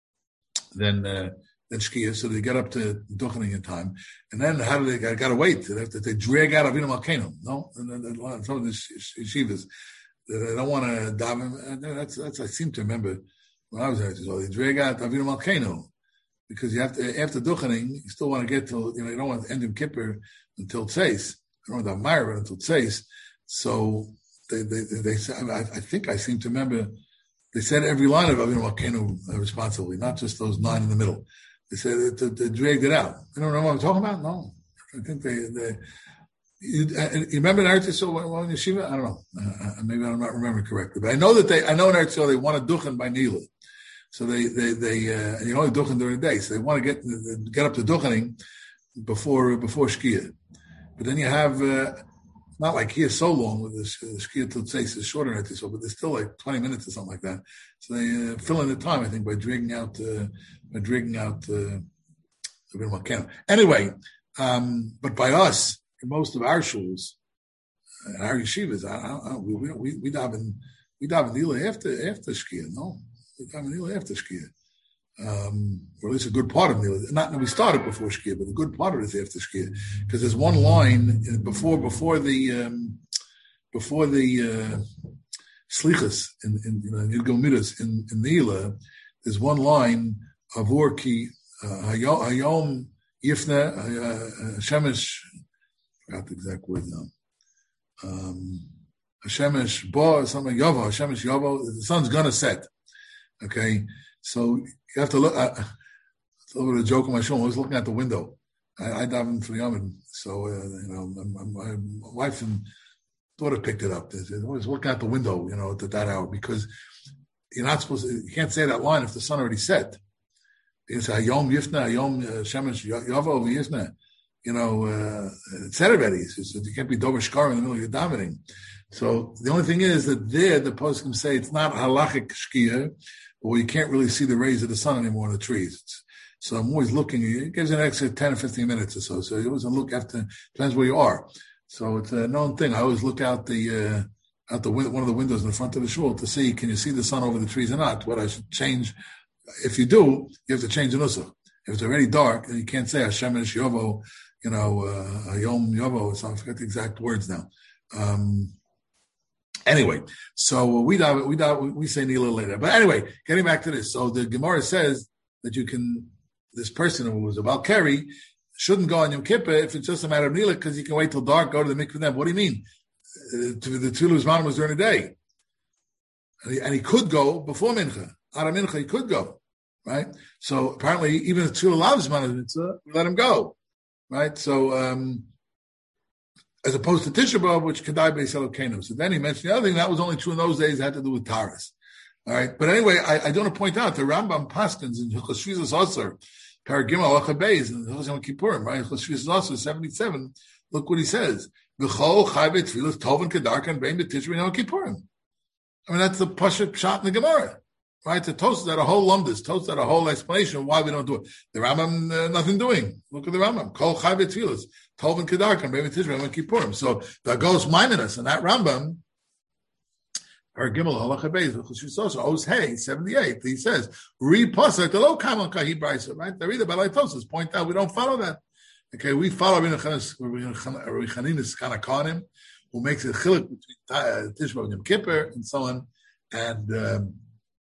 than, uh, than Shkia, so they get up to duchening in time. And then how do they, got, got to wait? They, have to, they drag out Avinu Malkeinu, no? And then some of the yeshivas, I don't want to daven. That's, that's, I seem to remember when I was there. So they drag out Avinu Malkeinu because you have to, after duchening, you still want to get till, you know, you don't want to end Yom Kippur until Tzeis. You don't want to have Meirah until Tzeis. So they, they, they, they said, I, I think I seem to remember they said every line of Avinu Malkeinu responsibly, not just those nine in the middle. They said they, they, they dragged it out. You don't know what I'm talking about? No. I think they, they, You, uh, you remember in Eretz Yisrael when Yeshiva? I don't know. Uh, maybe I'm not remembering correctly, but I know that they. I know in Eretz Yisrael they want to duchen by Nila, so they they they. Uh, and you only duchen during the day, so they want to get get up to duchening before before Shkia. But then you have uh, not like here so long with this uh, Shkia till Tzeis is shorter in Eretz Yisrael, but there's still like twenty minutes or something like that. So they uh, fill in the time, I think, by dragging out uh, by dragging out uh, anyway. Um, but by us. In most of our shuls, and our yeshivas, I, I, we we we daven we daven Nila after after Shkia. No, we daven Nila after Shkia, um, or at least a good part of Nila. Not we started before Shkia, but a good part of it is after Shkia, because there's one line before before the um, before the uh, slichas in in you know, Yilgul Midas in in Nila. There's one line avur ki hayom yifna shemesh. Got the exact word now. Um, Hashemesh bo something Yovo. Hashemesh Yovo. The sun's gonna set. Okay, so you have to look. Uh, it's a little bit of a joke on my show. I was looking at the window. I, I daven for Yom, so uh, you know, my, my, my wife and daughter picked it up. I was looking out the window, you know, at that hour because you're not supposed to. You can't say that line if the sun already set. You say Hayom Yifna, Hayom Shemesh Yavo Yifna. You know, uh, it said already. So you can't be Dover Shkar in the middle of your davening. So the only thing is that there the poskim say it's not halachic shkia, or you can't really see the rays of the sun anymore in the trees. It's, so I'm always looking. It gives an extra ten or fifteen minutes or so. So you always look after. Depends where you are. So it's a known thing. I always look out the uh, out the one of the windows in the front of the shul to see can you see the sun over the trees or not. What I should change. If you do, you have to change the nusach. If it's already dark, then you can't say Hashem and Yovo, you know, uh, Yom Yovo. So I forget the exact words now. Um, anyway, so we we we say Nila later. But anyway, getting back to this. So the Gemara says that you can, this person who was about Keri shouldn't go on Yom Kippur if it's just a matter of Nila because you can wait till dark, go to the mikveh then. What do you mean? Uh, to the Tfilah Zman was during the day. And he, and he could go before Mincha. Out of Mincha, he could go. Right? So apparently, even if Tfilah loves Zman Mitzvah, we let him go. Right? So, um, as opposed to Tisha B'Av, which Kedai Beis Elokeinu. So then he mentioned the other thing, that was only true in those days, it had to do with Taras. All right? But anyway, I, I do want to point out, the Rambam Paskins in Hilchos Shvisas Osir, Paragim Halacha Beis, in Hilchos Yom Kippurim, right? Hilchos Shvisas Osir, seventy-seven, look what he says. V'chol chayvet tfilas toven kedarkan bein b'tishrin Yom Kippurim. I mean, that's the Pashat Pshat in the Gemara. Right, the Tosas had a whole lumdus, Tosas had a whole explanation of why we don't do it. The Rambam, uh, nothing doing. Look at the Rambam. Kol chayvet tfilas, Tovin kedarkan, bein b'tishrin Yom Kippurim. So that goes minus, and that Rambam, or Gimel Halacha Beis, Os Hey seventy-eight, he says, Re Pasuk, the low Kamal Kahi Brisa, right? The reader by Tosas point out we don't follow that. Okay, we follow Rabbi Chaninus Kanakanim, who makes a chiluk between Tisha B'Av and Yom Kippur and so on, and. Um,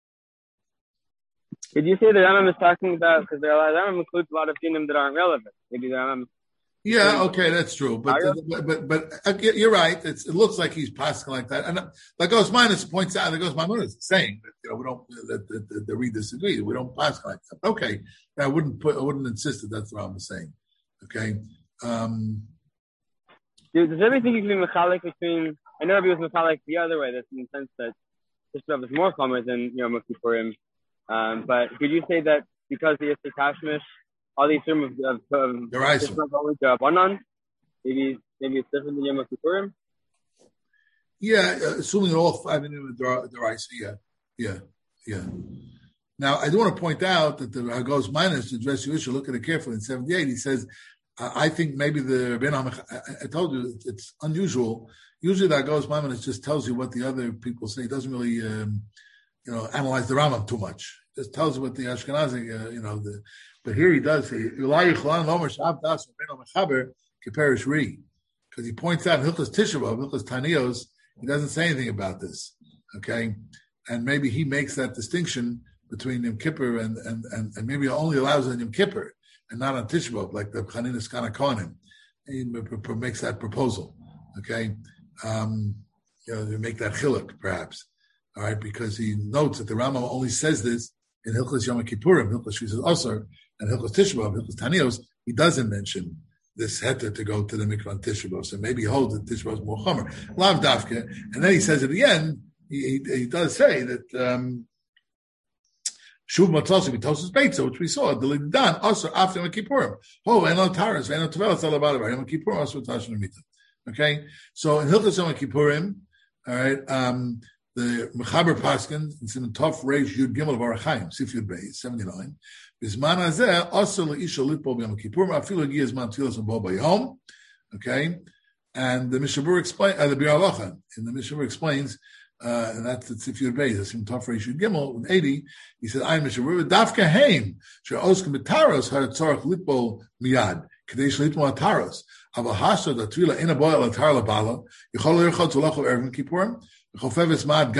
Did you say the Rambam is talking about, because the Rambam includes a lot of dinim that aren't relevant. Maybe the Rambam. Yeah, okay, that's true. But but but, but uh, you're right. It's, it looks like he's passing like that. And uh, like Gos Minus points out, like Gos Minus is saying that you know we don't that the, the, the read disagree. We don't pass like that. Okay, I wouldn't put I wouldn't insist that that's what I'm saying. Okay. Um, Dude, does everything you can be mechalik between? I know everybody was mechalik the other way. That's in the sense that this stuff is more common than Yom Kippurim. Um, but could you say that because the Yisrael Tashmish, all these terms of um, only to Abanan, maybe maybe it's different than Yom Kippurim? Yeah, assuming all five in the Deraisa, yeah, yeah, yeah. Now, I do want to point out that the Hagos Minus to address your issue, look at it carefully. In seventy-eight, he says, I think maybe the Rabbeinu, I told you, it's unusual. Usually the Hagos Minus just tells you what the other people say. He doesn't really, um, you know, analyze the Rambam too much. Just tells you what the Ashkenazi, uh, you know, the, but here he does say, because he points out in Hilchos Tisha B'Av, Hilchos Tanios, he doesn't say anything about this, okay? And maybe he makes that distinction between Yom Kippur and, and, and, and maybe only allows it in Yom Kippur and not on Tisha B'Av, like the Chaninus Kana Kohanim. He makes that proposal, okay? Um, you know, to make that chiluk, perhaps, all right? Because he notes that the Rambam only says this in Hilchos Yom Kippurim, Hilchos Shvisas Osir, and Hilchos Tisha B'Av, Hilchos Tanios. He doesn't mention this heter to go to the mikvah on Tisha B'Av, so maybe he holds that Tisha B'Av is more chomer. Lav Dafke, and then he says at the end, he, he, he does say that um, Shuv Matzosi B'Tosus Beitza, which we saw, the Lidan Osir after Yom Kippurim. Oh, and on Taras, and on Tevelas Alabad Yom Kippurim Osir Tashin Amita. Okay, so in Hilchos Yom Kippurim, all right. Um, The Mechaber Paskin, it's in the Tov Reish Yud Gimel of Arachaim, Sif Yud Beis, seventy-nine. Bisman Hazeh, also Leisha Litpo B'Yom Kippurim, Afilu Giyaz Man Tfilas and Bo B'Yom. Okay, and the Mishabur explains, uh, the Bir Halacha, and the Mishabur explains, uh, and that's the Sif Yud Beis, that's in Tov Reish Yud Gimel, eighty. He said, "I Mishabur Dafka Haim, She'oskim B'Taros Had Tzorach Litpo Miyad, Kadesh Litpo Ataros, Avahasa Da Tvila Ina Boel Atar LaBala, Yichol Yerchot Zulacho Erevin Kippurim." Like we said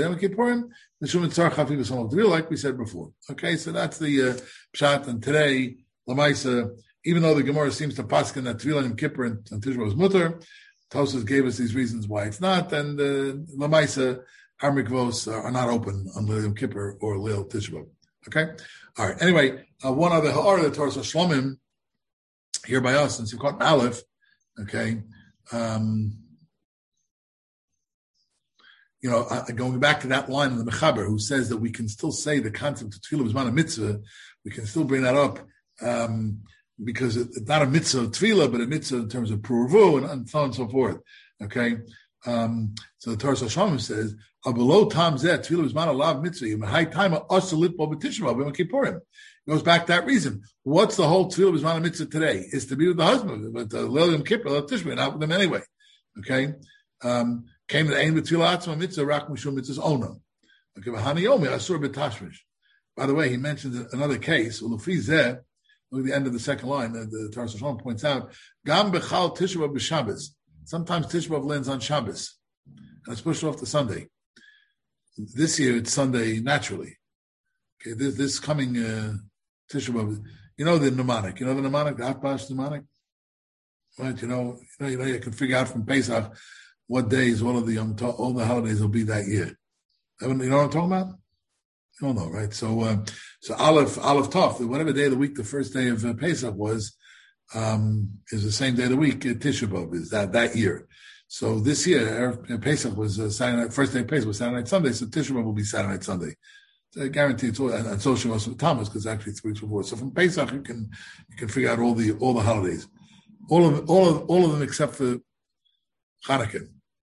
before. Okay, so that's the uh, pshat. And today, Lamaisa, even though the Gemara seems to paskin that Tvila and Kippur and Tisha B'Av is mutter, Tosas gave us these reasons why it's not. And uh, Lamaisa, our mikvos are not open on Yom Kippur or Leil Tisha B'Av. Okay, all right. Anyway, uh, one other ha'ara the Torah Shlomim here by us, since you've got Aleph. Okay. Um, you know, uh, going back to that line in the Mechaber, who says that we can still say the concept of Tefillah B'zman mitzvah, we can still bring that up um, because it's not a mitzvah of Tefillah, but a mitzvah in terms of Puruvu and, and so on and so forth. Okay, um, so the Torah Shalom says, "Below Tam Zeh Tefillah B'zman alav mitzvah in high time also litpo b'Tisha B'Yom Kippurim." It goes back to that reason. What's the whole Tefillah B'zman mitzvah today? Is to be with the husband, but the Leil Yom Kippur, Tisha, not with them anyway. Okay. Um, Came to aim the Tefillah Atzma mitzvah rak mishum mitzvah's owner. Okay, v'haniyomi asur b'tashmish. By the way, he mentions another case. U'lufi zeh, look at the end of the second line. The, the Torah Shalom points out, Gam b'chal Tisha B'av b'Shabbos. Sometimes Tisha B'av lands on Shabbos, and it's pushed off to Sunday. This year it's Sunday naturally. Okay, this this coming uh, Tisha B'av, you know the mnemonic. You know the mnemonic, the Atbash mnemonic, right? You know, you know, you know, you can figure out from Pesach what days all of the um, all the holidays will be that year. You know what I'm talking about? You don't know, right? So, uh, so Aleph, Aleph Tov, whatever day of the week the first day of uh, Pesach was, um, is the same day of the week uh, Tisha B'av is that that year. So this year, uh, Pesach was uh, Saturday night, first day of Pesach was Saturday night, Sunday. So Tisha B'av will be Saturday night, Sunday. So I guarantee it's all, and, and so she was with Thomas because actually three weeks before. So from Pesach you can you can figure out all the all the holidays, all of all of all of them except for Hanukkah.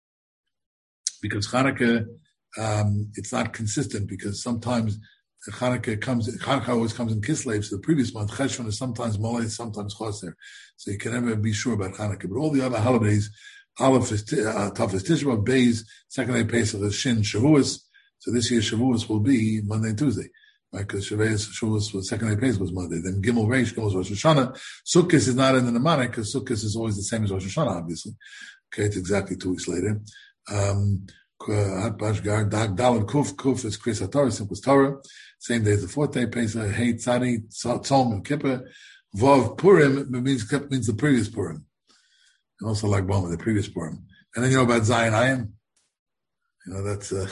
Because Hanukkah, um, it's not consistent because sometimes Hanukkah comes, Hanukkah always comes in Kislev, so the previous month, Cheshvan is sometimes Moleh, sometimes Choser. So you can never be sure about Hanukkah. But all the other holidays, Aleph is uh, Tav is Tisha B'av, Beis, second day Pesach is Shin, Shavuos. So this year Shavuos will be Monday and Tuesday. Right, because Shavuos was second day Pesach was Monday. Then Gimel Reish, Gimel is Rosh Hashanah. Sukkot is not in the mnemonic because Sukkot is always the same as Rosh Hashanah, obviously. Okay, it's exactly two weeks later. Um, Hatbash Gar Dag Dalad Kuf Kuf is Chris HaTorah, simple Torah. Same day as the fourth day Pesach. Hey Tzadi Tzom and Kippur. Vav Purim means means the previous Purim, and also like Boma the previous Purim. And then you know about Zion Ayin. You know that's uh,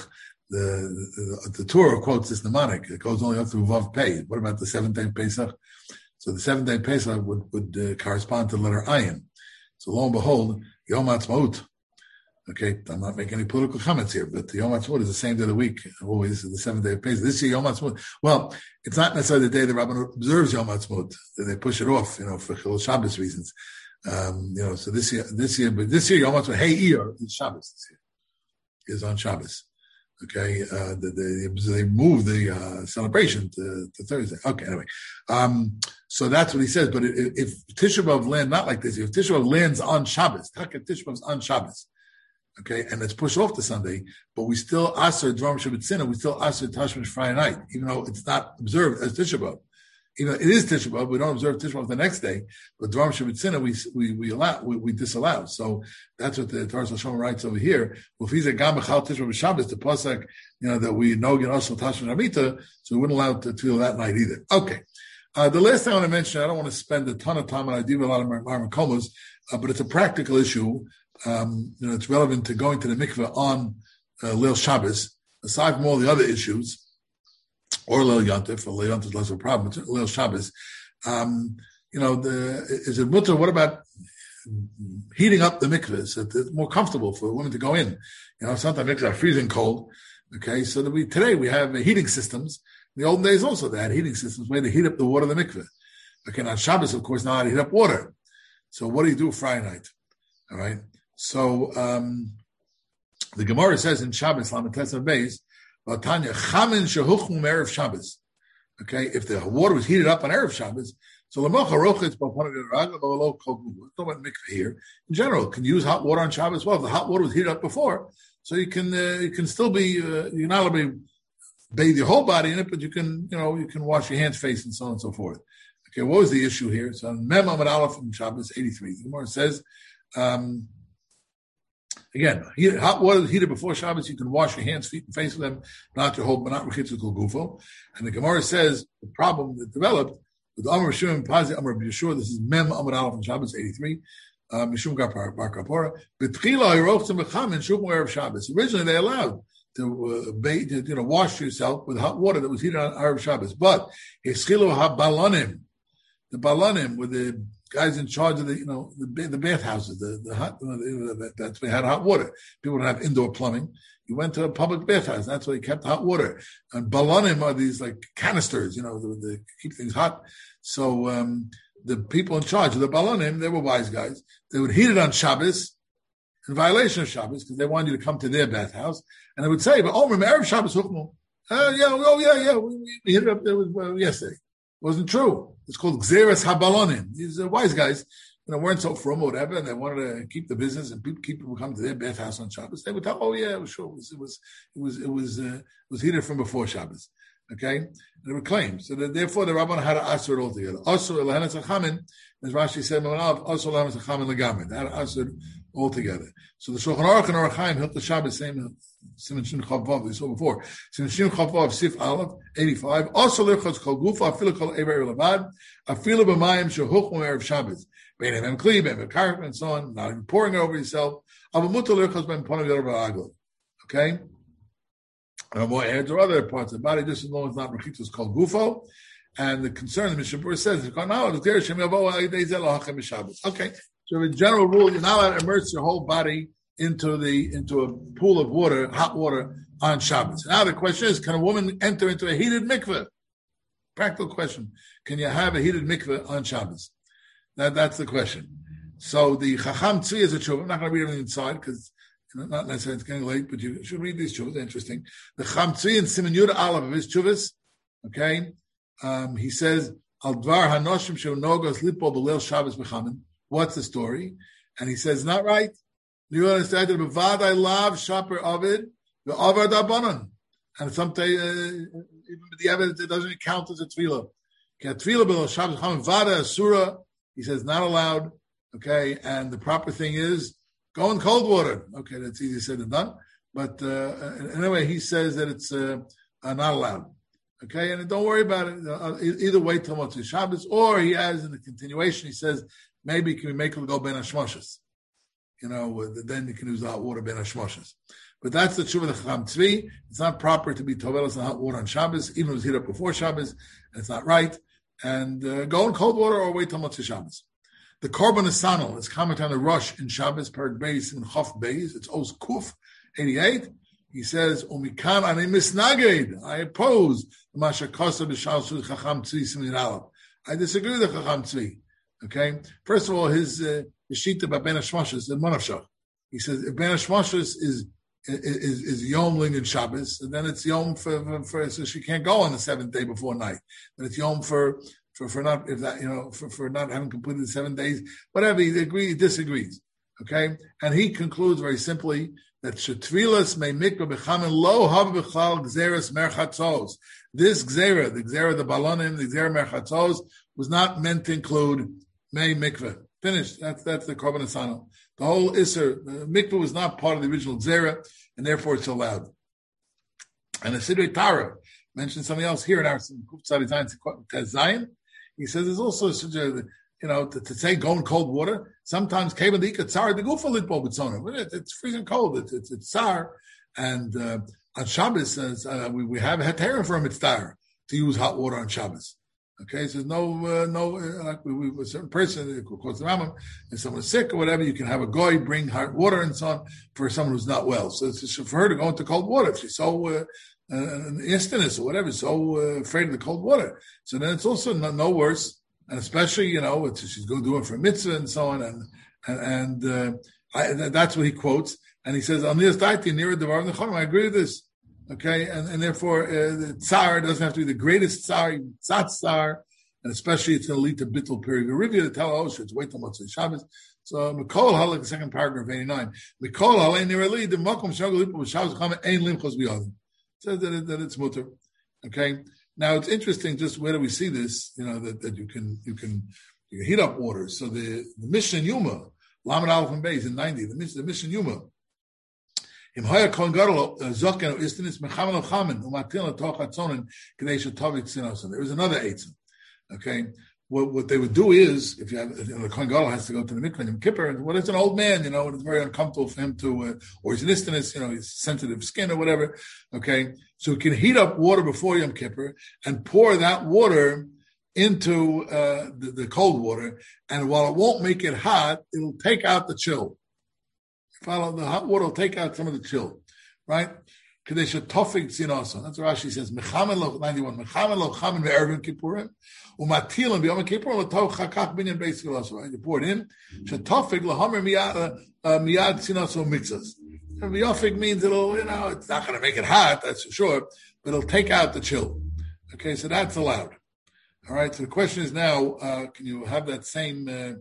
the, the the Torah quotes this mnemonic. It goes only up through Vav Pei. What about the seventh day Pesach? So the seventh day Pesach would would uh, correspond to the letter Ayin. So lo and behold, Yom Ha'atzmaut. Okay, I'm not making any political comments here, but the Yom Ha'atzmaut is the same day of the week, always the seventh day of Pesach. This year, Yom Ha'atzmaut, well, it's not necessarily the day the Rabbanut observes Yom Ha'atzmaut. They push it off, you know, for Chilul Shabbos reasons. Um, you know, so this year, this year, but this year, Yom Ha'atzmaut, Hey Iyar, is Shabbos this year, is on Shabbos. Okay, uh, they, they move the uh, celebration to, to Thursday. Okay, anyway, um, so that's what he says. But if, if Tisha B'av land not like this, if Tisha B'av lands on Shabbos, Taka Tisha B'av's on Shabbos, okay, and it's pushed off to Sunday, but we still aser Dvarim Shabbat we still aser Tashmish Friday night, even though it's not observed as Tisha B'av. Even though it is Tisha B'av, we don't observe Tisha B'av the next day, but Dvarim Shabbat we we we allow we, we disallow. So that's what the Torah Shalom writes over here. Well, if he's a Gam B'chal Tisha B'av Shabbos, the pasuk, you know, that we know get also Tashmish Amita, so we wouldn't allow to feel that night either. Okay. Uh, the last thing I want to mention, I don't want to spend a ton of time, and I do a lot of Marmakomas, uh, but it's a practical issue. Um, you know, it's relevant to going to the mikveh on uh, Leil Shabbos, aside from all the other issues, or Leil Yontif, or Leil Yontif is less of a problem, but Leil Shabbos. Um, you know, the, is it mutter? What about heating up the mikvehs so it's more comfortable for women to go in? You know, sometimes mikvehs are freezing cold. Okay, so that we today we have uh, heating systems. In the olden days also they had heating systems where they heat up the water of the mikveh. Okay, now on Shabbos, of course, now they heat up water. So what do you do Friday night? All right. So um, the Gemara says in Shabbos, Lametes Beis, Vatanya Chamin Shehuchmu Erev Shabbos. Okay, if the water was heated up on Erev Shabbos, so Lamocha Rochitz B'Panav Raga B'Lo Kogu. Talk about mikveh here. In general, can you use hot water on Shabbos? Well, if the hot water was heated up before, so you can uh, you can still be uh, you're not allowed to be bathe your whole body in it, but you can you know you can wash your hands, face, and so on and so forth. Okay, what was the issue here? So Mem Amud Aleph from Shabbos eighty-three. The Gemara says. Um, Again, hot water is heated before Shabbos. You can wash your hands, feet, and face with them, not your whole, but not rechitzikul gufo. And the Gemara says the problem that developed with Amar Shimon Pazi Amar Yeshua. This is Mem Amud Aleph from Shabbos eighty-three. Mishum Bar Kapora. Betchila Yirochtem B'Chamin Shum Erev Shabbos. Originally, they allowed to uh, bathe, you know, wash yourself with hot water that was heated on Erev Shabbos, but Hischilu HaBalanim, the balanim with the guys in charge of the, you know, the, the bathhouses, the, the hot, you know, the, that's where they had hot water. People don't have indoor plumbing. You went to a public bathhouse. That's where you kept hot water. And balonim are these like canisters, you know, they keep things hot. So um, the people in charge of the balonim, they were wise guys. They would heat it on Shabbos in violation of Shabbos because they wanted you to come to their bathhouse. And they would say, but oh, remember Erev Shabbos hukmu. Uh, yeah, oh yeah, yeah, we, we hit it up there with, uh, yesterday. It wasn't true. It's called Gzeres HaBalonim. These are wise guys, you know, weren't so from or whatever, and they wanted to keep the business and people, keep people coming to their bathhouse on Shabbos. They would tell, oh yeah, it was sure, it was, it was, it was, it was, uh, it was heated from before Shabbos. Okay, and they were claimed. So that, therefore, the Rabban had to answer it all together. Also, Elahanas Achamin, as Rashi said, also Elahanas Achamin Legamin. They had to answer it all together. So the Shulchan Aruch and Orach Chaim Hilchos Shabbos, same Siman Shin Chav Vav we saw before. Siman Shin Chav Vav Sif Aleph eighty-five. Also Lirchos Kol Gufa Afilu Kol Ever Levad Afilu B'Mayim Shehuchmu Erev Shabbos. Bein Hem Kli Bein Karf and so on. Not even pouring it over yourself. Avamuta Lirchos Ben Ponav Yorav Aglo. Okay. Or more heads or other parts of the body, just as long as not Rechitus Kol Gufo. And the concern the Mishnah Berurah says, okay. So the general rule, you're not allowed to immerse your whole body into the into a pool of water, hot water, on Shabbos. Now the question is, can a woman enter into a heated mikveh? Practical question. Can you have a heated mikveh on Shabbos? That, that's the question. So the Chacham Tzvi is a tshuva. I'm not going to read everything inside because not necessarily it's getting late, but you should read these tshuvas. They're interesting. The Chacham Tzvi in Siman Yud Aleph of his tshuvas, okay, um, he says, Al Dvar Hanoshim Sheu Nogos Lipo B'Leil Shabbos B'Chamin. What's the story? And he says, not right. You understand that B'vad I love Shaper Ovid, the Ovar Dabanan. And sometimes, uh, even the evidence, it doesn't count as a tefillah. Okay, tefillah B'Leil Shabbos B'Chamin, Vada Asura, he says, not allowed. Okay, and the proper thing is, go in cold water. Okay, that's easy said than done. But uh, anyway, he says that it's uh, uh, not allowed. Okay, and don't worry about it. Uh, either wait till Motzei Shabbos, or he has in the continuation, he says, maybe can we make it go ben hashmoshes? You know, then you can use the hot water ben hashmoshes. But that's the tshuva of the Chacham Tzvi. It's not proper to be tovelos in hot water on Shabbos, even if it was heated up before Shabbos, and it's not right. And uh, go in cold water or wait till Motzei Shabbos. The Korban Asanal is comment on the Rush in Shabbos, Perek Beis, in Chof Beis. It's Oz Kuf, eighty-eight. He says, Umikan ani misnaged. I oppose the Masha Kosa B'Shal Sud Chacham Tzvi Simin Aleph. I disagree with the Chacham Tzvi. Okay? First of all, his uh, Shita about Ben Hashmoshes is Monavshach. He says, if Ben Hashmoshes is is is Yom Ling and Shabbos, and then it's Yom for, for, for, so she can't go on the seventh day before night. Then it's Yom for For, for not if that you know for, for not having completed the seven days, whatever he agrees, he disagrees. Okay, and he concludes very simply that shetvilas may mikvah bechamin lo hava b'chlal gzeres merchatzos. This gzera, the gzera, the balonim, the gzera merchatzos, was not meant to include may mikvah. Finished. That's that's the korban asano. The whole iser the mikvah was not part of the original gzera, and therefore it's allowed. And the Sidrei Tara mentioned something else here in our Zion. He says there's also such a, you know, to, to say go in cold water. Sometimes kevin the tsar the gufa litbo b'tzona. It's freezing cold. It's it's, it's tsar, and uh, on Shabbos uh, we we have a heterim for a mitzvah to use hot water on Shabbos. Okay, so there's no uh, no uh, like we, we, a certain person, of course, the Rambam, if someone's sick or whatever, you can have a goy bring hot water and so on for someone who's not well. So it's just for her to go into cold water if she's so. Uh, Uh, an instinct or whatever, so uh, afraid of the cold water. So then it's also no, no worse, and especially, you know, it's, she's going to do it for a mitzvah and so on, and and, and uh, I, that's what he quotes, and he says, "On this daiti near the Devar Nechanim." I agree with this, okay, and and therefore uh, the tsar doesn't have to be the greatest tsar, tzat tsar, and especially it's going to lead to bittul period. Review to tell oh, it's wait till Motzei Shabbos. So Mikol Halak, the second paragraph, eighty-nine. Mikol Halak nearly the makom shagol lipo b'Shabbos chamen ein limchos b'yadim. Says that, it, that it's mutter. Okay. Now it's interesting. Just where do we see this? You know that, that you can you can you can heat up water. So the the Mishnah Yuma, Lamed Aleph and Beis in ninety. The Mishnah the Mishnah Yuma. Im haya kon gadol zoken istinis mechamen chamen umatil toch atzonen k'dei shetovit sinosen. There is another eitzim. Okay. What, what they would do is, if you have, you know, the Kohen Gadol has to go to the mikvah in Yom Kippur, and well, it's an old man, you know, and it's very uncomfortable for him to, uh, or he's an istinus, you know, he's sensitive skin or whatever, okay? So he can heat up water before Yom Kippur and pour that water into uh, the, the cold water, and while it won't make it hot, it'll take out the chill. Follow the hot water will take out some of the chill, right? Kadesh tofik tzinosa. That's what Rashi says. Mechamen lo ninety-one. Mechamen lo chamen ve'ervin kippurim umatilim b'yom kippurim l'tov chakach binyan beis kilosa. Right, you pour it in. Shetofik lahamer miyad miyad tzinosa mixas. And v'yofik means it'll, you know, it's not going to make it hot, that's for sure, but it'll take out the chill. Okay, so that's allowed. All right. So the question is now, uh, can you have that same? Uh,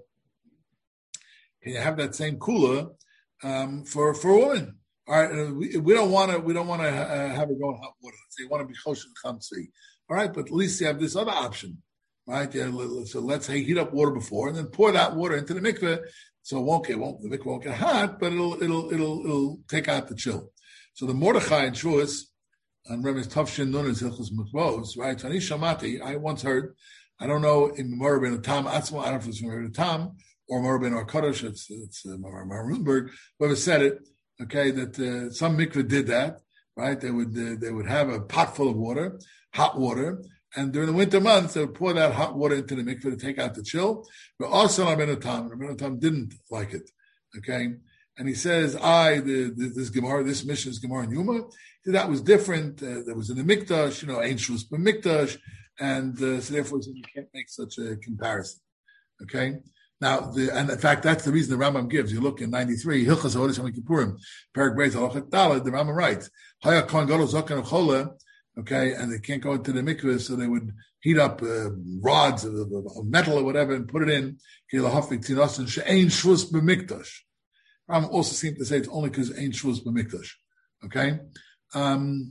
can you have that same kula um, for for a woman? All right, uh, we, we don't want to. We don't want to uh, have her go in hot water. Let's say you want to be choshen chamsi. All right, but at least you have this other option, right? Yeah, so let's say heat up water before, and then pour that water into the mikveh. So it won't get, won't the mikveh won't get hot, but it'll it'll it'll it'll take out the chill. So the Mordechai and Shuas on Remez Tavshin Nun is Hilchos Mikvos, right? So Shamati, I once heard, I don't know in Gemara ben Tam Atzma, I don't know if it's Gemara ben Tam or Gemara ben Arkadosh, it's it's uh, Mar Rudenberg, whoever said it. Okay, that uh, some mikveh did that, right? They would uh, they would have a pot full of water, hot water, and during the winter months they would pour that hot water into the mikveh to take out the chill. But also Rabbeinu Tam, Rabbeinu Tam didn't like it. Okay, and he says, I the, the this Gemara, this mission is Gemara in Yuma. That was different. Uh, that was in the mikdash, you know, ancient but mikdash, and uh, so therefore you can't make such a comparison. Okay. Now, the, and in fact, that's the reason the Rambam gives. You look in ninety-three, Hilchas Havodas Yom Kippurim, Perek Beis Halachat Daled, the Rambam writes, Haya Kohen Gadol Zokan Chola, okay, and they can't go into the mikveh, so they would heat up uh, rods of, of, of metal or whatever and put it in. She'ein Shvus B'Mikdash. Rambam also seems to say it's only because Ein Shvus B'Mikdash. Okay, um,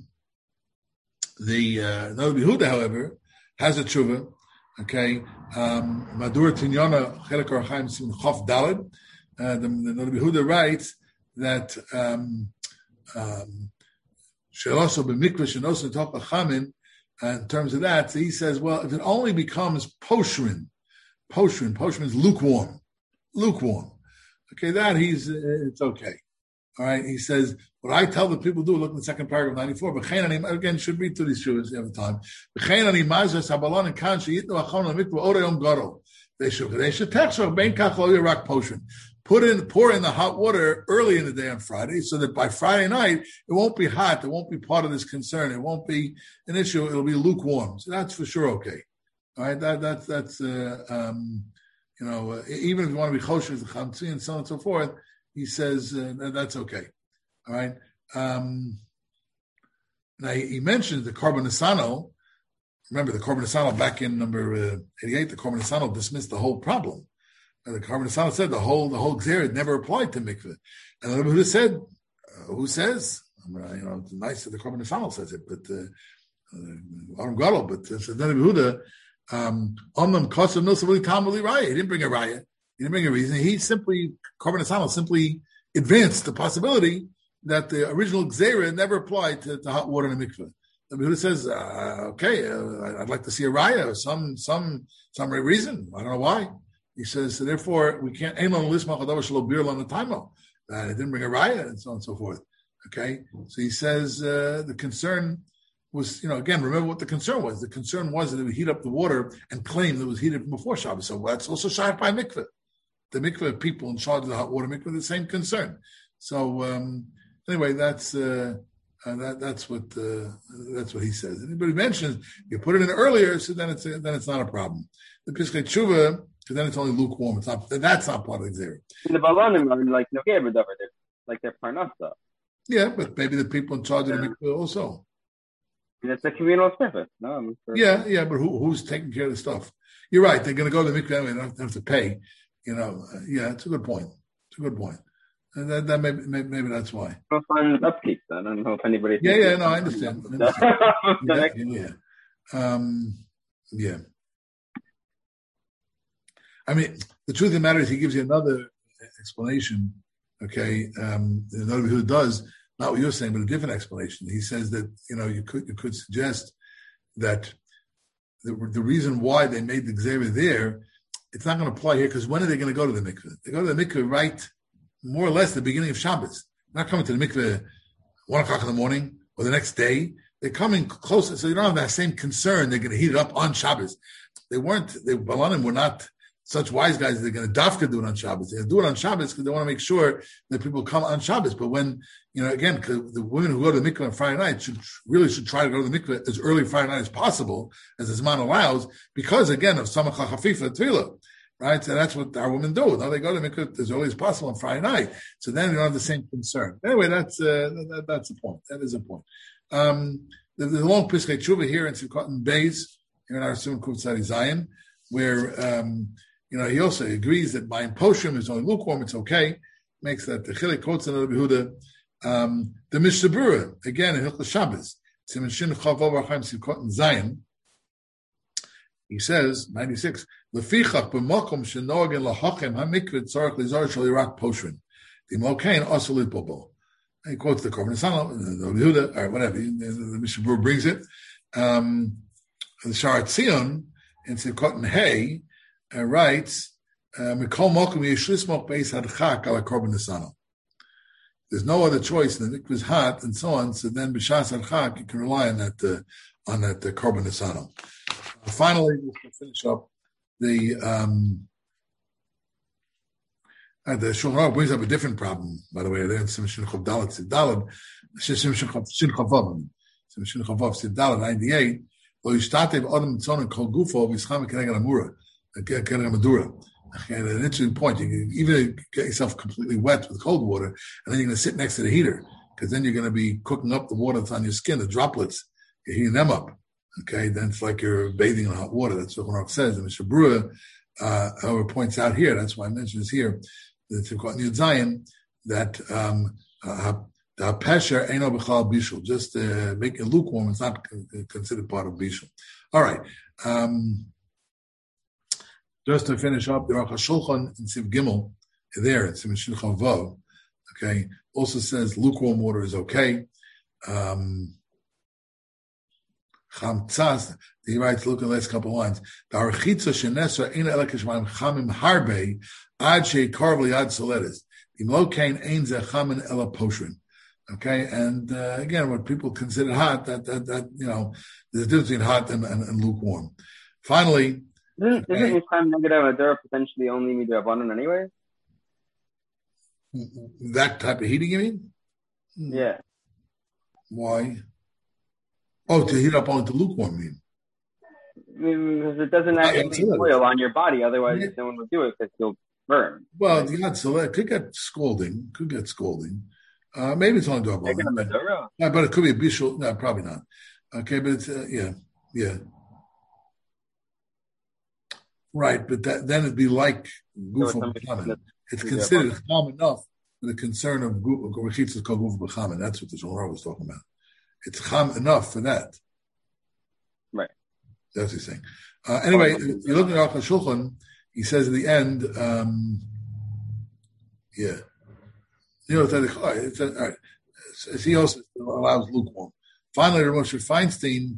the uh, Noda B'Yehuda, however, has a tshuva. Okay, um, Madur Tinyana Chelek Orachaim Sim Chof Daled. The Noda B'Yehuda writes that um, um, Sheloso b'mikveh shenoso top chamin. In terms of that, so he says, well, if it only becomes poshrin, poshrin, poshrin is lukewarm, lukewarm. Okay, that he's it's okay. All right, he says, what I tell the people do, look in the second paragraph, ninety-four, again, should read through these shuvas every time. They should, they should put in, pour in the hot water early in the day on Friday, so that by Friday night, it won't be hot, it won't be part of this concern, it won't be an issue, it'll be lukewarm. So that's for sure okay. All right, that, that that's, uh, um, you know, uh, even if you want to be choshev with the chamtzi and so on and so forth, he says uh, that's okay. All right. Um, now he, he mentions the Korban Asano. Remember the Korban Asano back in number uh, eighty-eight. The Korban Asano dismissed the whole problem. Uh, the Korban Asano said the whole the whole Gzera never applied to mikveh. And the Rebbe said, uh, "Who says? I mean, you know, it's nice that the Korban Asano says it, but Aram Gadol, but uh, so the Rebbe um, Omnam Kosav Nosavuli Tamali Raya. He didn't bring a raya. He didn't bring a reason. He simply, Korban Asano simply advanced the possibility that the original Gzera never applied to, to hot water in the mikveh. The Yehuda says, uh, okay, uh, I'd like to see a raya, or some, some, some reason. I don't know why. He says, so therefore, we can't, Ein Lon Lismach Adav Shelo Bir Lon Taimo. It didn't bring a raya, and so on and so forth. Okay? So he says, uh, the concern was, you know, again, remember what the concern was. The concern was that it would heat up the water and claim that it was heated before Shabbos. So that's also shaykh by mikveh. The mikveh people in charge of the hot water mikveh, the same concern. So um, anyway, that's uh, uh, that, that's what uh, that's what he says. Anybody mentions you put it in earlier, so then it's a, then it's not a problem. The Piskei Tshuva, because then it's only lukewarm. It's not that's not part of the Gzera. The balanim are like no game over there, like they're parnasa. Yeah, but maybe the people in charge of the mikveh also. That's a communal service. No, yeah, yeah, but who, who's taking care of the stuff? You're right. They're going to go to the mikveh anyway. They don't have to pay. You know, uh, yeah, it's a good point. It's a good point. And that, that maybe, maybe, maybe that's why. I'll find upkeep. I don't know if anybody. Yeah, yeah, no, I understand. I understand. yeah, yeah, um, yeah. I mean, the truth of the matter is, he gives you another explanation. Okay, um, another who does not what you're saying, but a different explanation. He says that you know you could you could suggest that the the reason why they made the Gzera there. It's not going to apply here because when are they going to go to the mikveh? They go to the mikveh right, more or less, the beginning of Shabbos. They're not coming to the mikveh one o'clock in the morning or the next day. They're coming closer, so you don't have that same concern. They're going to heat it up on Shabbos. They they weren't, the Balanim were not such wise guys. They're going to dafka do it on Shabbos. They do it on Shabbos because they want to make sure that people come on Shabbos. But when, you know, again, the women who go to the mikveh on Friday night should really should try to go to the mikveh as early Friday night as possible, as the Zman allows, because again of Samach HaChafifa Tefillah. Right, so that's what our women do. Now they go to mikveh as early as possible on Friday night. So then we don't have the same concern. Anyway, that's uh, that, that's the point. That is a point. Um, there's a long Piskei Tshuva here in Sukkot and Beis, here in our Simon Kuf Tzadi Zion, where um, you know he also agrees that buying poshim is only lukewarm. It's okay. Makes that the Chilik quotes another Behuda. Um, the Mishnah Berurah again in Hilchos Shabbos, Simon Shin Chavav Archaim Sukkot and Zion. He says, ninety-six, Lefichach b'mokom shenogen lahachem hamikved tzarich lizar shel yirak poshrin. The mokain also litbobo. He quotes the Korban Nesanel, the Yehuda, or whatever. The, the, the Mishnah Berurah brings it. Um, the Sharat Zion in Sukkot and Hay uh, writes, "Mikol mokom yishlismoch beis hadchak ala Korban Nesanel." There's no other choice. The mikvah is hot and so on. So then b'shas hadchak you can rely on that uh, on that uh, Korban Nesanel. Finally, we'll finish up the um, uh, the Shulchan Aruch brings up a different problem. By the way, there in Simon Shin Chav Dalet Sid Dalet, Simon Shin Chavav, Simon Shin Chavav Sid Dalet ninety-eight. Lo yishtatev adam tzon kol gufo v'yischam keneged amura keneged madura. An interesting point. You can even get yourself completely wet with cold water, and then you're going to sit next to the heater because then you're going to be cooking up the water that's on your skin, the droplets. You're heating them up. Okay, then it's like you're bathing in hot water. That's what Rav says. And Mishnah Berurah, uh, however, points out here, that's why I mentioned this here, that in Zion, that um, the pesher eino b'chal bishul, just uh, make it lukewarm, it's not considered part of bishul. All right. Um, just to finish up, the Aruch HaShulchan in Siv Gimel, there, it's in Shulchan Vav, okay, also says lukewarm water is okay. Um, Chamtzas, he writes, look at the last couple of lines. The architza shenesra ina elekeshmaim chamim harbe ad she karvli ad soletis. The lokain ein ze chamin ela poshrin. Okay, and uh, again, what people consider hot, that that that you know, there's a difference between hot and, and, and lukewarm. Finally, isn't isn't Yishmaim negative adura potentially only midrabanan anyway? That type of heating, you mean? Yeah. Why? Oh, to heat up only to lukewarm, mean? Because it doesn't actually oil on your body, otherwise yeah. no one would do it because you'll burn. Well, right? The Yad Saleh could get scalding, could get scalding. Uh, maybe it's only Darbar. Yeah, but it could be a bishul. No, probably not. Okay, but it's, uh, yeah, yeah. Right, but that, then it'd be like Gufo B'chamin. It's considered cham enough for the concern of Rechitz is called Gufo B'chamin. That's what the Zohar was talking about. It's cham enough for that. Right. That's what he's saying. Uh, anyway, oh, you look at Aruch HaShulchan, he says at the end, um, yeah. You know, it's a, all right. He also allows lukewarm. Finally, Moshe Feinstein,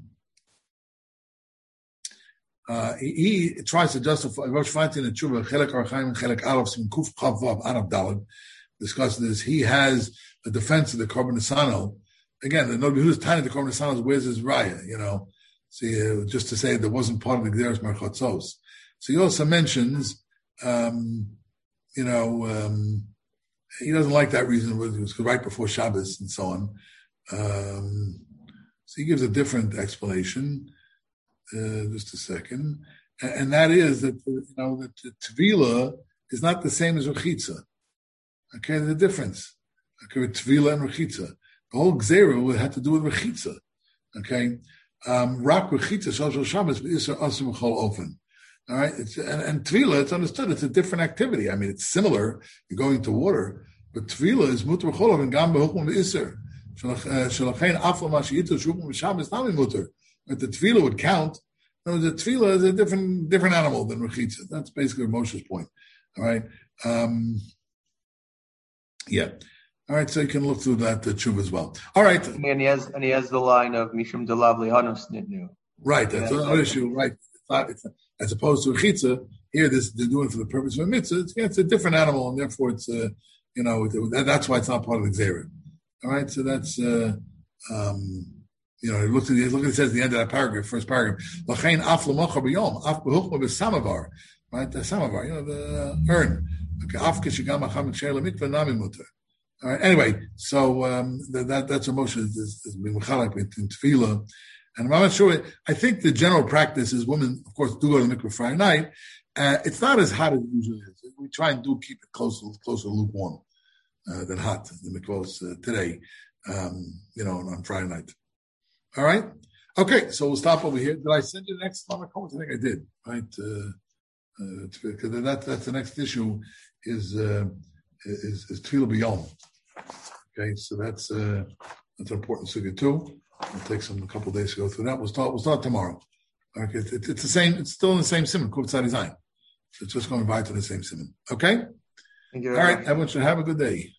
uh, he, he tries to justify, Moshe Feinstein in Tshuva, Chelek Archaim and Chelek Aleph, Sim Kuf Chav Vav, Anav Dalad, discussing this. He has a defense of the Korban Nesanel. Again, the nobody who's tiny the Korban Nesanel, where's his raya, you know? See, uh, just to say there wasn't part of the Gzeres Marchatzos. So he also mentions, um, you know, um, he doesn't like that reason. It was right before Shabbos and so on. Um, so he gives a different explanation. Uh, just a second, and, and that is that you know that Tvila is not the same as Rechitza. Okay, there's a difference. Okay, with Tvila and Rechitza, the whole Gzera had to do with Rechitza. Okay, um, Rak Rechitza Shal Shabbos Isser Asim Chol Ofen. All right, it's, and, and Tvila, it's understood. It's a different activity. I mean, it's similar. You're going to water, but Tvila is mutter cholov and gam behukum v'isser. Shalachein afal mashiyitu shubim v'shabbos nami mutter. But the Tvila would count. No, the Tvila is a different different animal than Rechitza. That's basically Moshe's point. All right. Um, yeah. All right. So you can look through that the tshuva as well. All right. And he has and he has the line of Mishum Delav Lehanus Nitnu. Right. That's another issue. Right. It's not, it's, as opposed to Rechitza, here this they're doing it for the purpose of a mitzvah. It's, it's a different animal, and therefore it's uh, you know that's why it's not part of the Gzera. All right. So that's uh, um, You know, look at the, look at it says at the end of that paragraph, first paragraph. L'chein af l'mocha b'yom, af b'huchma b'samavar, right? The samovar, you know, the urn. Okay, af kishigam acham k'sher l'mikveh nami muter. All right. Anyway, so um, that, that that's a motion is being mechalek in tefillah, and I'm not sure. I think the general practice is women, of course, do go to the mikveh Friday night. Uh, it's not as hot as it usually is. We try and do keep it close, closer to lukewarm uh, than hot. The mikvahs uh, today, um, you know, on Friday night. All right. Okay, so we'll stop over here. Did I send you the next Islamic comments? I think I did. Right. Uh, uh, because that that's the next issue is. Uh, is, is Tefillah B'Yom. Okay, so that's uh, that's an important sugya too. It'll take some a couple of days to go through that. We'll start we'll start tomorrow. Okay, it, it, it's the same. It's still in the same simon. Kuf Tzad Zayin. So it's just going back to the same simon. Okay. Thank you. All right. Everyone should have a good day.